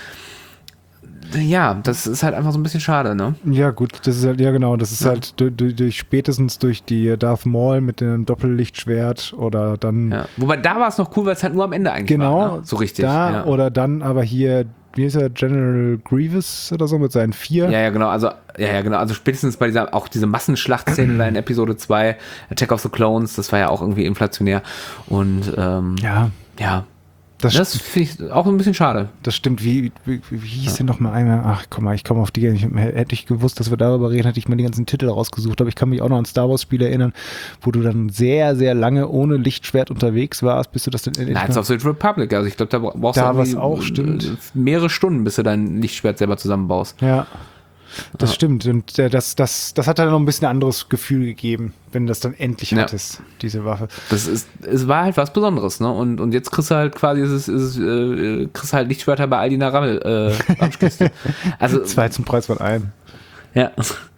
Ja, das ist halt einfach so ein bisschen schade, ne? Ja, gut, das ist halt, ja genau, das ist ja. halt durch, durch, spätestens durch die Darth Maul mit dem Doppellichtschwert oder dann. Ja. Wobei da war es noch cool, weil es halt nur am Ende eigentlich genau, war. Genau, so richtig. Da ja. oder dann aber hier, wie ist er, General Grievous oder so mit seinen vier. Ja, ja, genau, also, ja, ja, genau, also spätestens bei dieser, auch diese Massenschlachtszene da in Episode zwei, Attack of the Clones, das war ja auch irgendwie inflationär und, ähm, ja. Ja. Das, das finde ich auch ein bisschen schade. Das stimmt. Wie, wie, wie hieß ja. denn noch mal einmal? Ach, komm mal, ich komme auf die. Ich, hätte ich gewusst, dass wir darüber reden, hätte ich mal die ganzen Titel rausgesucht. Aber ich kann mich auch noch an Star Wars Spiele erinnern, wo du dann sehr, sehr lange ohne Lichtschwert unterwegs warst, bis du das dann endlich. Knights of the Republic. Also ich glaube, da brauchst da du was auch stimmt. mehrere Stunden, bis du dein Lichtschwert selber zusammenbaust. Ja. Das ja. stimmt. Und äh, das, das, das hat dann noch ein bisschen anderes Gefühl gegeben, wenn du das dann endlich ja. hattest, diese Waffe. Das ist, es war halt was Besonderes, ne? Und, und jetzt kriegst du halt quasi, ist es, ist, äh, kriegst du halt Lichtschwerter bei Aldi in der Rammel, äh, Ramschkiste. Also, zwei zum Preis von einem. Ja.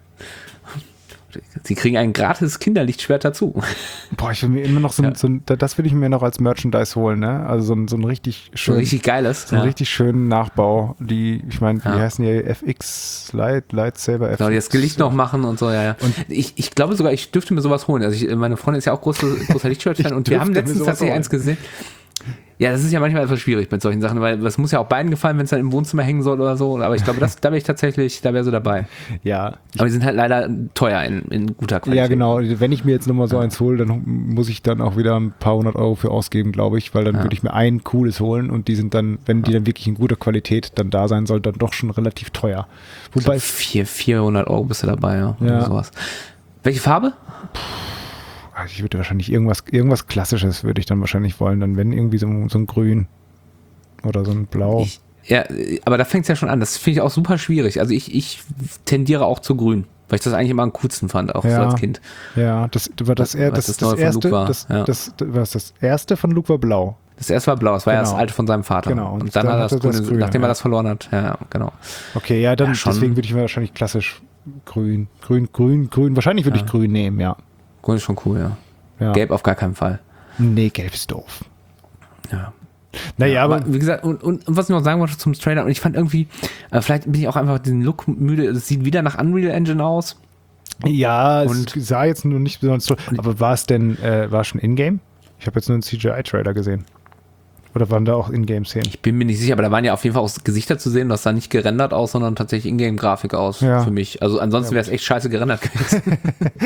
Sie kriegen ein gratis Kinderlichtschwert dazu. Boah, ich will mir immer noch so, ja. so ein, das will ich mir noch als Merchandise holen, ne? Also so ein, so ein richtig schön, so richtig geiles, so ja. einen richtig schönen Nachbau. Die, ich meine, wie ja. heißen die? F X Light, Lightsaber F X. Genau, die das Licht noch machen und so, ja, ja. Und ich, ich glaube sogar, ich dürfte mir sowas holen. Also ich, meine Freundin ist ja auch großer, großer Lichtschwert-Fan und wir haben letztens tatsächlich eins gesehen. Ja, das ist ja manchmal etwas schwierig mit solchen Sachen, weil das muss ja auch beiden gefallen, wenn es dann im Wohnzimmer hängen soll oder so. Aber ich glaube, das, da wäre ich tatsächlich, da wäre so dabei. Ja. Aber die sind halt leider teuer in, in guter Qualität. Ja, genau. Wenn ich mir jetzt nochmal so eins hole, dann muss ich dann auch wieder ein paar hundert Euro für ausgeben, glaube ich, weil dann ja. würde ich mir ein cooles holen und die sind dann, wenn die dann wirklich in guter Qualität dann da sein soll, dann doch schon relativ teuer. Wobei vier, vierhundert Euro bist du dabei, ja. ja. Oder sowas. Welche Farbe? Puh. Ich würde wahrscheinlich irgendwas, irgendwas Klassisches würde ich dann wahrscheinlich wollen, dann wenn irgendwie so, so ein Grün oder so ein Blau. Ich, ja, aber da fängt es ja schon an. Das finde ich auch super schwierig. Also ich, ich tendiere auch zu Grün, weil ich das eigentlich immer am coolsten fand, auch ja, so als Kind. Ja, das war das, das, das, das, das erste, war. Das, ja. das, das, das erste von Luke war blau. Das erste war blau, das war genau. ja das alte von seinem Vater. Genau. Und, und dann, dann hat er das, Grüne, das Grüne, nachdem ja. er das verloren hat. Ja, genau. Okay, ja, dann ja, deswegen würde ich mir wahrscheinlich klassisch Grün, Grün, Grün, Grün. Wahrscheinlich würde ja. ich Grün nehmen, ja. Grün ist schon cool, ja. Ja. Gelb auf gar keinen Fall. Nee, gelb ist doof. Ja. Naja, ja, aber, aber wie gesagt, und, und, und was ich noch sagen wollte zum Trailer, und ich fand irgendwie, äh, vielleicht bin ich auch einfach diesen Look müde, es sieht wieder nach Unreal Engine aus. Ja, und es sah jetzt nur nicht besonders toll. Aber war es denn, äh, war es schon in-game? Ich habe jetzt nur einen C G I-Trailer gesehen. Oder waren da auch In-Game-Szenen? Ich bin mir nicht sicher, aber da waren ja auf jeden Fall auch Gesichter zu sehen. Das sah nicht gerendert aus, sondern tatsächlich In-Game-Grafik aus ja. für mich. Also ansonsten ja, wäre es echt scheiße gerendert gewesen.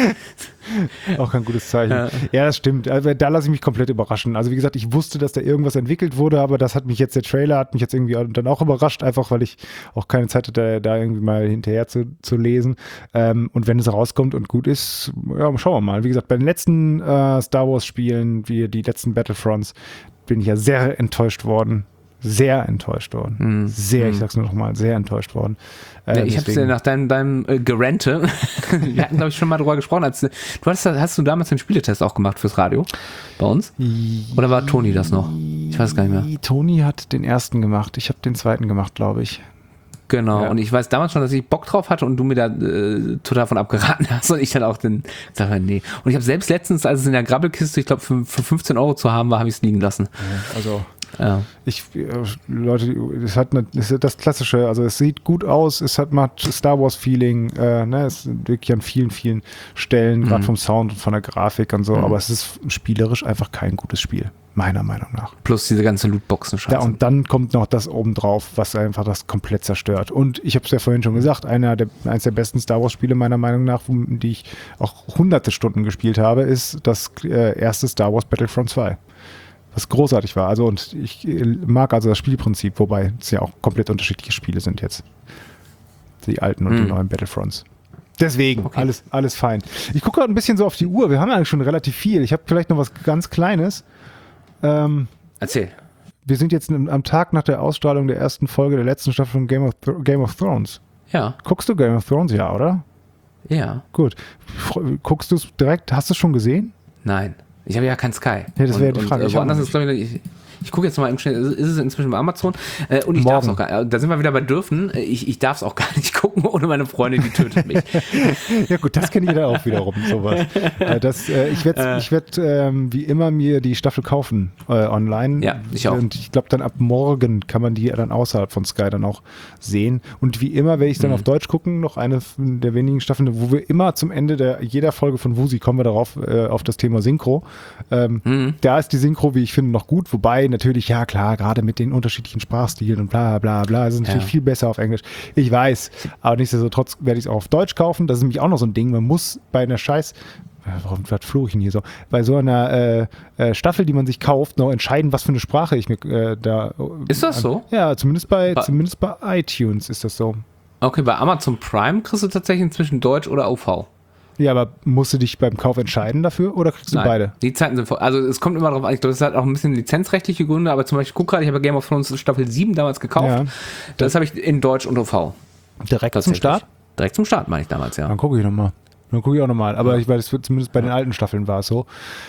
Auch kein gutes Zeichen. Ja, ja das stimmt. Also, da lasse ich mich komplett überraschen. Also wie gesagt, ich wusste, dass da irgendwas entwickelt wurde, aber das hat mich jetzt, der Trailer hat mich jetzt irgendwie dann auch überrascht, einfach weil ich auch keine Zeit hatte, da irgendwie mal hinterher zu, zu lesen. Ähm, und wenn es rauskommt und gut ist, ja, schauen wir mal. Wie gesagt, bei den letzten äh, Star Wars Spielen, wie die letzten Battlefronts, bin ich ja sehr enttäuscht worden. Sehr enttäuscht worden. Mm. Sehr, ich sag's nur noch mal, sehr enttäuscht worden. Äh, ja, ich hab's ja nach deinem, deinem äh, Gerente, wir hatten, glaube ich, schon mal drüber gesprochen, als, du hast, hast du damals den Spieletest auch gemacht fürs Radio bei uns? Oder war Toni das noch? Ich weiß gar nicht mehr. Toni hat den ersten gemacht, ich habe den zweiten gemacht, glaube ich. Genau, ja. Und ich weiß damals schon, dass ich Bock drauf hatte und du mir da äh, total von abgeraten hast und ich dann auch den, sag mal, nee. Und ich habe selbst letztens, als es in der Grabbelkiste, ich glaube, für, für fünfzehn Euro zu haben war, habe ich es liegen lassen. Ja, also, ja. ich, Leute, es hat eine, es ist das Klassische, also es sieht gut aus, es hat mal Star Wars Feeling, äh, ne, es ist wirklich an vielen, vielen Stellen, gerade mhm. vom Sound und von der Grafik und so, mhm. aber es ist spielerisch einfach kein gutes Spiel. Meiner Meinung nach. Plus diese ganze Lootboxen-Scheiße. Ja, und dann kommt noch das obendrauf, was einfach das komplett zerstört. Und ich habe es ja vorhin schon gesagt, einer der, eines der besten Star Wars-Spiele meiner Meinung nach, die ich auch hunderte Stunden gespielt habe, ist das äh, erste Star Wars Battlefront zwei. Was großartig war. Also, und ich mag also das Spielprinzip, wobei es ja auch komplett unterschiedliche Spiele sind jetzt. Die alten und hm. die neuen Battlefronts. Deswegen, okay. alles, alles fein. Ich gucke gerade ein bisschen so auf die Uhr. Wir haben ja eigentlich schon relativ viel. Ich habe vielleicht noch was ganz Kleines. Ähm, Erzähl. Wir sind jetzt am Tag nach der Ausstrahlung der ersten Folge der letzten Staffel von Game of, Game of Thrones. Ja. Guckst du Game of Thrones? Ja, oder? Ja. Gut. Guckst du es direkt? Hast du es schon gesehen? Nein. Ich habe ja kein Sky. Ja, das wäre ja die Frage. Und, äh, woanders ist, glaube ich, ich, ich gucke jetzt mal im Schnell, ist es inzwischen bei Amazon? Äh, und ich darf es auch gar nicht. Da sind wir wieder bei dürfen. Ich, ich darf es auch gar nicht gucken, ohne meine Freundin, die tötet mich. Ja gut, das kenne ich da auch wiederum, sowas. Äh, das, äh, ich werde äh, ich werd, ähm, wie immer mir die Staffel kaufen äh, online. Ja, ich auch. Und ich glaube dann ab morgen kann man die dann außerhalb von Sky dann auch sehen. Und wie immer werde ich dann mhm. auf Deutsch gucken, noch eine der wenigen Staffeln, wo wir immer zum Ende der jeder Folge von Wusi kommen wir darauf, äh, auf das Thema Synchro. Ähm, mhm. Da ist die Synchro, wie ich finde, noch gut, wobei Serie natürlich, ja klar, gerade mit den unterschiedlichen Sprachstilen und bla bla bla, ist es natürlich Ja. viel besser auf Englisch. Ich weiß, aber nichtsdestotrotz werde ich es auch auf Deutsch kaufen. Das ist nämlich auch noch so ein Ding. Man muss bei einer Scheiß, warum fluche ich denn hier so? Bei so einer äh, äh, Staffel, die man sich kauft, noch entscheiden, was für eine Sprache ich mir äh, da. Ist das so? Ja, zumindest bei, Ba- zumindest bei iTunes ist das so. Okay, bei Amazon Prime kriegst du tatsächlich inzwischen Deutsch oder O V. Ja, aber musst du dich beim Kauf entscheiden dafür oder kriegst du Nein, beide? Die Zeiten sind voll. Also es kommt immer darauf an, ich glaube, das hat auch ein bisschen lizenzrechtliche Gründe, aber zum Beispiel, guck gerade, ich habe Game of Thrones Staffel sieben damals gekauft. Ja. Das habe ich in Deutsch und O V. Direkt zum Tatsächlich. Start? Direkt zum Start, meine ich damals, ja. Dann gucke ich nochmal. Dann gucke ich auch nochmal. Aber ich weiß, zumindest bei den alten Staffeln war es so.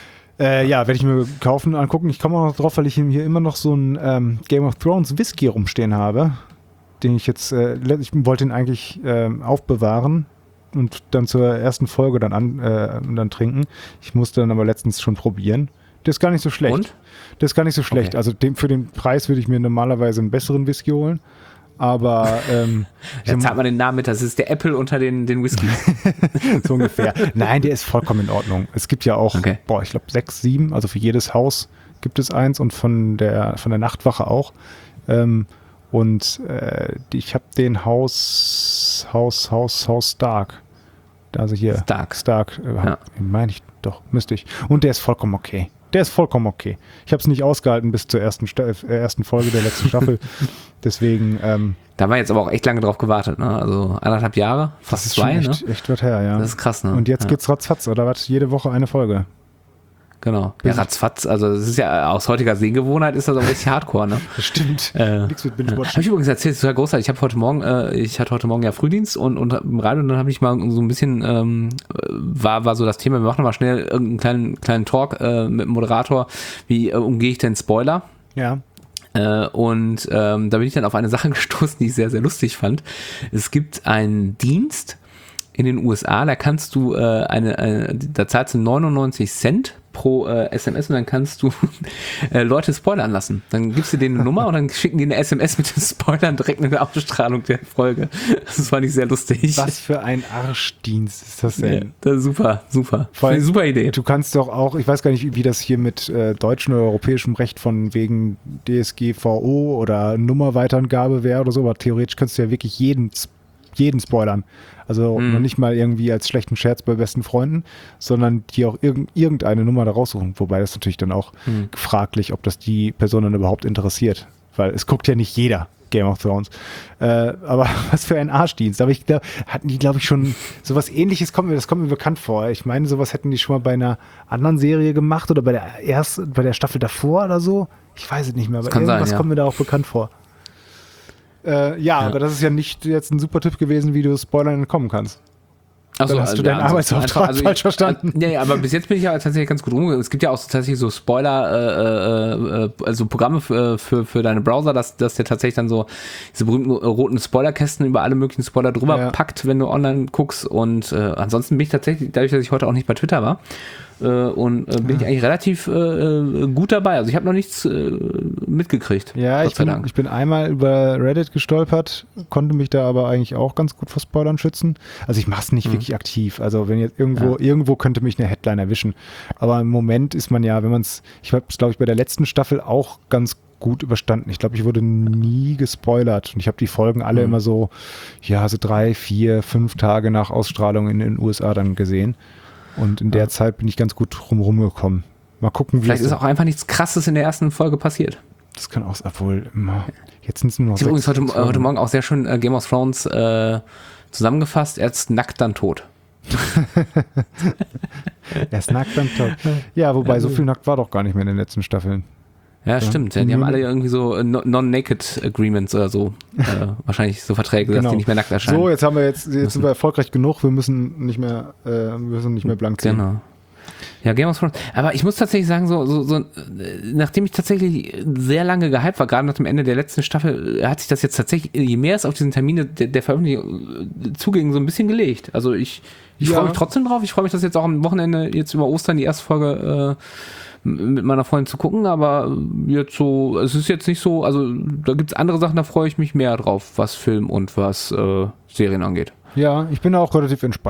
Äh, ja, werde ich mir kaufen, angucken. Ich komme auch noch drauf, weil ich hier immer noch so ein ähm, Game of Thrones Whisky rumstehen habe, den ich jetzt, äh, ich wollte ihn eigentlich ähm, aufbewahren und dann zur ersten Folge dann, an, äh, dann trinken. Ich musste dann aber letztens schon probieren. Der ist gar nicht so schlecht. Und? Der ist gar nicht so schlecht. Okay. Also dem, für den Preis würde ich mir normalerweise einen besseren Whisky holen. Aber ähm, Da zahlt man den Namen mit, das ist der Apple unter den, den Whiskys. so ungefähr. Nein, der ist vollkommen in Ordnung. Es gibt ja auch, Okay. boah, ich glaube sechs, sieben, also für jedes Haus gibt es eins und von der von der Nachtwache auch. Ähm, und äh, die- ich habe den Haus, Haus, Haus, Haus Stark. Also hier. Stark. Stark, äh, Ja. meine ich doch, müsste ich. Und der ist vollkommen okay. Der ist vollkommen okay. Ich habe es nicht ausgehalten bis zur ersten, Sta- äh, ersten Folge der letzten Staffel. Deswegen, ähm, Da haben wir jetzt aber auch echt lange drauf gewartet, ne? Also anderthalb Jahre, fast das ist zwei, schon echt, ne? echt was her, ja. Das ist krass, ne? Und jetzt ja, geht's ratzfatz, oder was? Jede Woche eine Folge. Genau. Ja, ratzfatz, also das ist ja aus heutiger Sehgewohnheit ist das auch richtig hardcore, ne? Das stimmt. Äh, Nichts mit Habe Binge-Watchen. ich übrigens erzählt, total großartig. Ich habe heute Morgen, äh, ich hatte heute Morgen ja Frühdienst und, und im Radio und dann habe ich mal so ein bisschen, ähm, war, war so das Thema, wir machen mal schnell irgendeinen kleinen, kleinen Talk äh, mit dem Moderator, wie äh, umgehe ich denn Spoiler? Ja. Äh, und ähm, da bin ich dann auf eine Sache gestoßen, die ich sehr, sehr lustig fand. Es gibt einen Dienst in den U S A, da kannst du äh, eine, eine, da zahlst du neunundneunzig Cent pro äh, S M S und dann kannst du äh, Leute spoilern lassen. Dann gibst du denen eine Nummer und dann schicken die eine S M S mit den Spoilern direkt in der Ausstrahlung der Folge. Das fand ich sehr lustig. Was für ein Arschdienst ist das denn? Ja, das ist super, super. Vor allem, super Idee. Du kannst doch auch, ich weiß gar nicht, wie das hier mit äh, deutschem oder europäischem Recht von wegen D S G V O oder Nummerweiterangabe wäre oder so, aber theoretisch kannst du ja wirklich jeden, jeden spoilern. Also Hm. noch nicht mal irgendwie als schlechten Scherz bei besten Freunden, sondern die auch irg irgendeine Nummer da raussuchen. Wobei das natürlich dann auch Hm. fraglich, ob das die Person dann überhaupt interessiert. Weil es guckt ja nicht jeder Game of Thrones. Äh, aber was für ein Arschdienst. Aber ich glaube, hatten die, glaube ich, schon sowas ähnliches, kommt mir, das kommt mir bekannt vor. Ich meine, sowas hätten die schon mal bei einer anderen Serie gemacht oder bei der ersten, bei der Staffel davor oder so. Ich weiß es nicht mehr, aber kann sein, irgendwas ja. kommt mir da auch bekannt vor. Äh, ja, Ja. aber das ist ja nicht jetzt ein super Tipp gewesen, wie du Spoilern entkommen kannst. Achso, Dann hast du deinen Arbeitsauftrag einfach- falsch verstanden. Nee, aber bis jetzt bin ich ja tatsächlich ganz gut rumgegangen. Es gibt ja auch tatsächlich so Spoiler, äh, äh, also Programme für, für, für deine Browser, dass, dass der tatsächlich dann so diese berühmten roten Spoilerkästen über alle möglichen Spoiler drüber Ja. packt, wenn du online guckst. Und äh, ansonsten bin ich tatsächlich, dadurch, dass ich heute auch nicht bei Twitter war, äh, und äh, bin ich eigentlich relativ äh, äh, gut dabei. Also ich habe noch nichts äh, mitgekriegt. Ja, Gott ich sei bin, Dank. ich bin einmal über Reddit gestolpert, konnte mich da aber eigentlich auch ganz gut vor Spoilern schützen. Also ich mache es nicht Mhm. wirklich aktiv. Also wenn jetzt irgendwo, Ja. irgendwo könnte mich eine Headline erwischen. Aber im Moment ist man ja, wenn man es, ich habe es glaube ich bei der letzten Staffel auch ganz gut überstanden. Ich glaube, ich wurde nie gespoilert und ich habe die Folgen alle Mhm. immer so, ja, so drei, vier, fünf Tage nach Ausstrahlung in den U S A dann gesehen. Und in der Ja. Zeit bin ich ganz gut drumherum gekommen. Mal gucken, wie Vielleicht es- ist auch einfach nichts Krasses in der ersten Folge passiert. das kann auch, obwohl, immer- jetzt sind es nur noch Ich habe übrigens sechs heute, äh, heute Morgen auch sehr schön äh, Game of Thrones äh, zusammengefasst. Erst nackt, dann tot. Er ist nackt dann tot. Ja, wobei so viel nackt war doch gar nicht mehr in den letzten Staffeln. Ja, Ja. stimmt. Ja, die haben Nur- alle irgendwie so äh, no- Non-Naked Agreements oder so. äh, wahrscheinlich so Verträge, dass Genau. die nicht mehr nackt erscheinen. So, jetzt haben wir jetzt, jetzt sind wir erfolgreich genug, wir müssen nicht mehr, äh, wir müssen nicht mehr blank ziehen. Genau. Ja, Game of Thrones. Aber ich muss tatsächlich sagen, so, so, so, äh, nachdem ich tatsächlich sehr lange gehypt war, gerade nach dem Ende der letzten Staffel, äh, hat sich das jetzt tatsächlich, je mehr es auf diesen Termine der, der Veröffentlichung äh, zuging, so ein bisschen gelegt. Also ich, ich Ja. freue mich trotzdem drauf. Ich freue mich, das jetzt auch am Wochenende, jetzt über Ostern, die erste Folge äh, m- mit meiner Freundin zu gucken, aber jetzt so, es ist jetzt nicht so, also da gibt es andere Sachen, da freue ich mich mehr drauf, was Film und was äh, Serien angeht. Ja, ich bin auch relativ entspannt.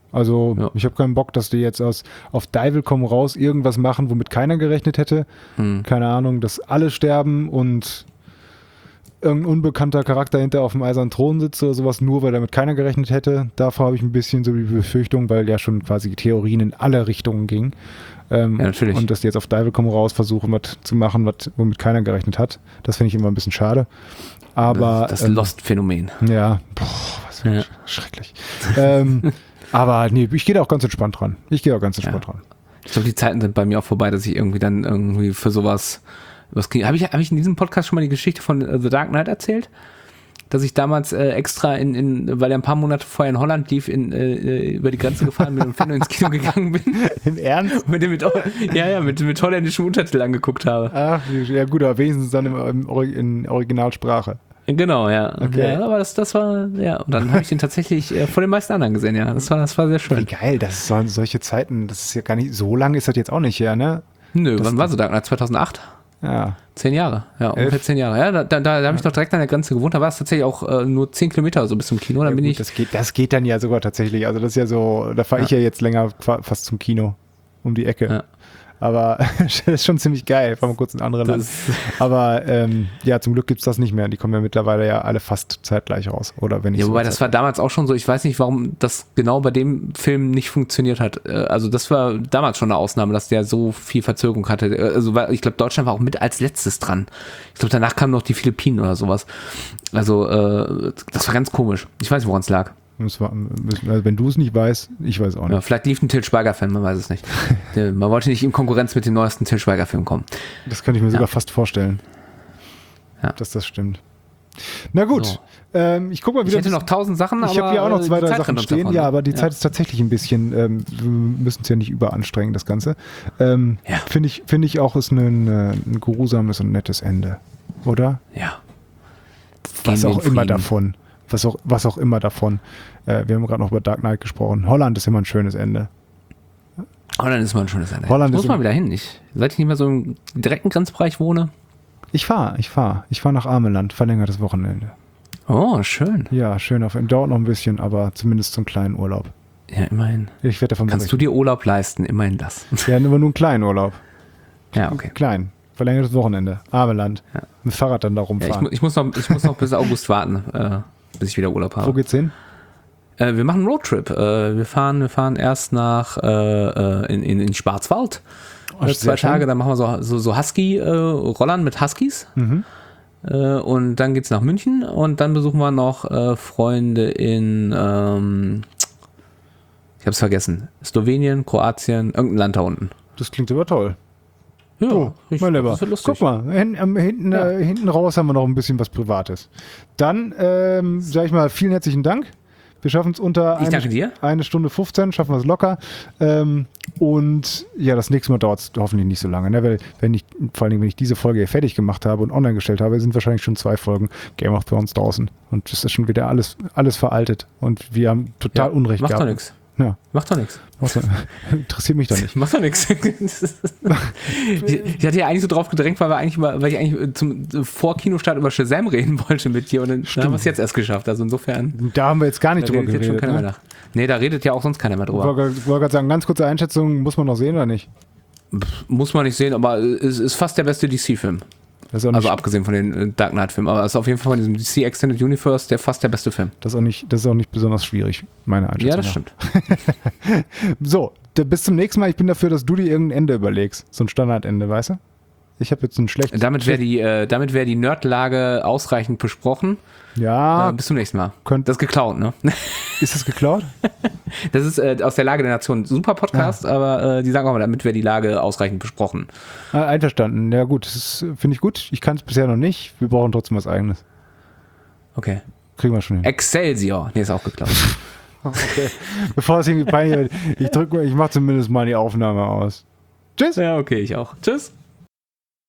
Also Ja. ich habe keinen Bock, dass die jetzt aus auf Deivel komm raus irgendwas machen, womit keiner gerechnet hätte. Hm. Keine Ahnung, dass alle sterben und irgendein unbekannter Charakter hinter auf dem eisernen Thron sitzt oder sowas, nur weil damit keiner gerechnet hätte. Davor habe ich ein bisschen so die Befürchtung, weil ja schon quasi Theorien in alle Richtungen gingen. Ähm, Ja, natürlich. Und dass die jetzt auf Deivel komm raus versuchen, was zu machen, was, womit keiner gerechnet hat. Das finde ich immer ein bisschen schade. Aber Das, das ähm, Lost-Phänomen. ja, boah, was für Ja. schrecklich. ähm, aber nee, ich gehe da auch ganz entspannt dran. Ich gehe auch ganz entspannt Ja. dran. Ich glaube, die Zeiten sind bei mir auch vorbei, dass ich irgendwie dann irgendwie für sowas was kriege. Habe ich, hab ich in diesem Podcast schon mal die Geschichte von äh, The Dark Knight erzählt? Dass ich damals äh, extra in, in, weil er ein paar Monate vorher in Holland lief, in, äh, über die Grenze gefahren bin und Fenno ins Kino gegangen bin. Im Ernst? Und mit dem mit, ja, ja, mit, mit holländischem Untertitel angeguckt habe. Ach, ja gut, aber wenigstens dann im, im Ori- in Originalsprache. Genau, ja. Okay. Ja, aber das, das war, ja, und dann habe ich den tatsächlich äh, vor den meisten anderen gesehen, ja. Das war, das war sehr Wie schön. geil, das waren solche Zeiten, das ist ja gar nicht, so lange ist das jetzt auch nicht her, ne? Nö, Das- wann war so Dark Knight? zweitausendacht? Ja. Zehn Jahre, ja, ungefähr Elf. zehn Jahre. Ja, da, da, da habe ich noch direkt an der Grenze gewohnt. Da war es tatsächlich auch äh, nur zehn Kilometer oder so bis zum Kino. Dann Ja, bin gut, ich. das, geht, das geht dann ja sogar tatsächlich. Also das ist ja so, da fahre ich ja jetzt länger fa- fast zum Kino um die Ecke. Ja. Aber das ist schon ziemlich geil. Fahren wir kurz in andere Land. Das, Aber ähm, ja, zum Glück gibt es das nicht mehr. Die kommen ja mittlerweile ja alle fast zeitgleich raus. Oder wenn nicht ja, so wobei das war damals auch schon so. Ich weiß nicht, warum das genau bei dem Film nicht funktioniert hat. Äh, Also das war damals schon eine Ausnahme, dass der so viel Verzögerung hatte. Äh, Also weil, ich glaube, Deutschland war auch mit als letztes dran. Ich glaube, danach kamen noch die Philippinen oder sowas. Also äh, das war ganz komisch. Ich weiß nicht, woran es lag. Das war, müssen- also wenn du es nicht weißt, ich weiß auch nicht. Ja, vielleicht lief ein Til Schweiger-Fan, man weiß es nicht. Der, man wollte nicht in Konkurrenz mit dem neuesten Til Schweiger-Film kommen. Das könnte ich mir Ja. sogar fast vorstellen, Ja. dass das stimmt. Na gut, So. ähm, ich guck mal Ich wieder. hätte noch tausend Sachen, aber Ich habe hier auch noch äh, zwei, die drei Zeit Sachen rennt uns stehen, davon, ja, ne? aber die Zeit ist tatsächlich ein bisschen, ähm, wir müssen es ja nicht überanstrengen, das Ganze. Ähm, Ja. Finde ich, finde ich auch, ist ein, äh, ein geruhsames und nettes Ende, oder? Ja. Was Gehen wir auch in immer Frieden. davon. Was auch, was auch immer davon. Äh, wir haben gerade noch über Dark Knight gesprochen. Holland ist immer ein schönes Ende. Holland ist mal ein schönes Ende. Holland Muss ist mal im- wieder hin. Ich, seit ich nicht mehr so im direkten Grenzbereich wohne. Ich fahre, ich fahre. Ich fahre nach Ameland, verlängertes Wochenende. Oh, schön. Ja, schön. Auf, dauert noch ein bisschen, aber zumindest zum kleinen Urlaub. Ja, immerhin. Ich werde davon Kannst du dir Urlaub leisten? Immerhin das. Ja, aber nur einen kleinen Urlaub. Ja, okay. Klein. Verlängertes Wochenende. Ameland. Ja. Mit Fahrrad dann da Ja, ich, rumfahren. mu- ich, muss noch, ich muss noch bis August warten, äh, bis ich wieder Urlaub Wo habe. geht's hin? Äh, wir machen einen Roadtrip. Äh, wir, fahren, wir fahren erst nach äh, äh, in, in, in Schwarzwald. Oh, Äh, sehr zwei schön. Tage, dann machen wir so, so, so Husky-Rollern mit Huskies. Mhm. Äh, und dann geht's nach München und dann besuchen wir noch äh, Freunde in, ähm, ich hab's vergessen, Slowenien, Kroatien, irgendein Land da unten. Das klingt aber toll. Ja, Oh, ich- mein Lieber. das wird lustig. Guck mal, hin, ähm, hinten, Ja. äh, hinten raus haben wir noch ein bisschen was Privates. Dann, ähm, sag ich mal, vielen herzlichen Dank. Wir schaffen es unter Ich eine, danke dir. eine Stunde fünfzehn, schaffen wir es locker. Ähm, und ja, das nächste Mal dauert es hoffentlich nicht so lange. Ne? Weil, wenn ich, vor allem, wenn ich diese Folge hier fertig gemacht habe und online gestellt habe, sind wahrscheinlich schon zwei Folgen Game of Thrones draußen. Und es ist schon wieder alles, alles veraltet. Und wir haben total Ja, Unrecht macht gehabt. doch nichts. Ja, Macht doch nichts. was- interessiert mich doch nicht. Macht doch nichts. Ich, ich hatte ja eigentlich so drauf gedrängt, weil, wir eigentlich mal, weil ich eigentlich zum vor Kinostart über Shazam reden wollte mit dir und dann dann haben wir es jetzt erst geschafft. Also insofern Da haben wir jetzt gar nicht da drüber redet jetzt schon geredet. keiner Ne? mehr nach. Nee, da redet ja auch sonst keiner mehr Ich drüber. wollte wollte gerade sagen, ganz kurze Einschätzung, muss man noch sehen oder nicht? Muss man nicht sehen, aber es ist fast der beste D C-Film. Das ist auch nicht, Also abgesehen von den äh, Dark Knight-Filmen. Aber es ist auf jeden Fall von diesem D C Extended Universe der fast der beste Film. das ist auch nicht, das ist auch nicht besonders schwierig, meine Einschätzung. Ja, das nach. stimmt. So, d- bis zum nächsten Mal. Ich bin dafür, dass du dir irgendein Ende überlegst. So ein Standardende, weißt du? Ich habe jetzt ein schlechtes. Damit wäre die, äh, damit wär die Nerdlage ausreichend besprochen. Ja, Äh, bis zum nächsten Mal. könnt- Das ist geklaut, ne? ist das geklaut? Das ist äh, aus der Lage der Nation. Super Podcast, aber äh, die sagen auch mal, damit wäre die Lage ausreichend besprochen. Ah, einverstanden. Ja, gut, das ist, finde ich gut. Ich kann es bisher noch nicht. Wir brauchen trotzdem was Eigenes. Okay. Kriegen wir schon hin. Excelsior. Nee, ist auch geklaut. Okay. Bevor es irgendwie peinlich wird, ich drücke mal, ich mache zumindest mal die Aufnahme aus. Tschüss. Ja, okay, ich auch. Tschüss.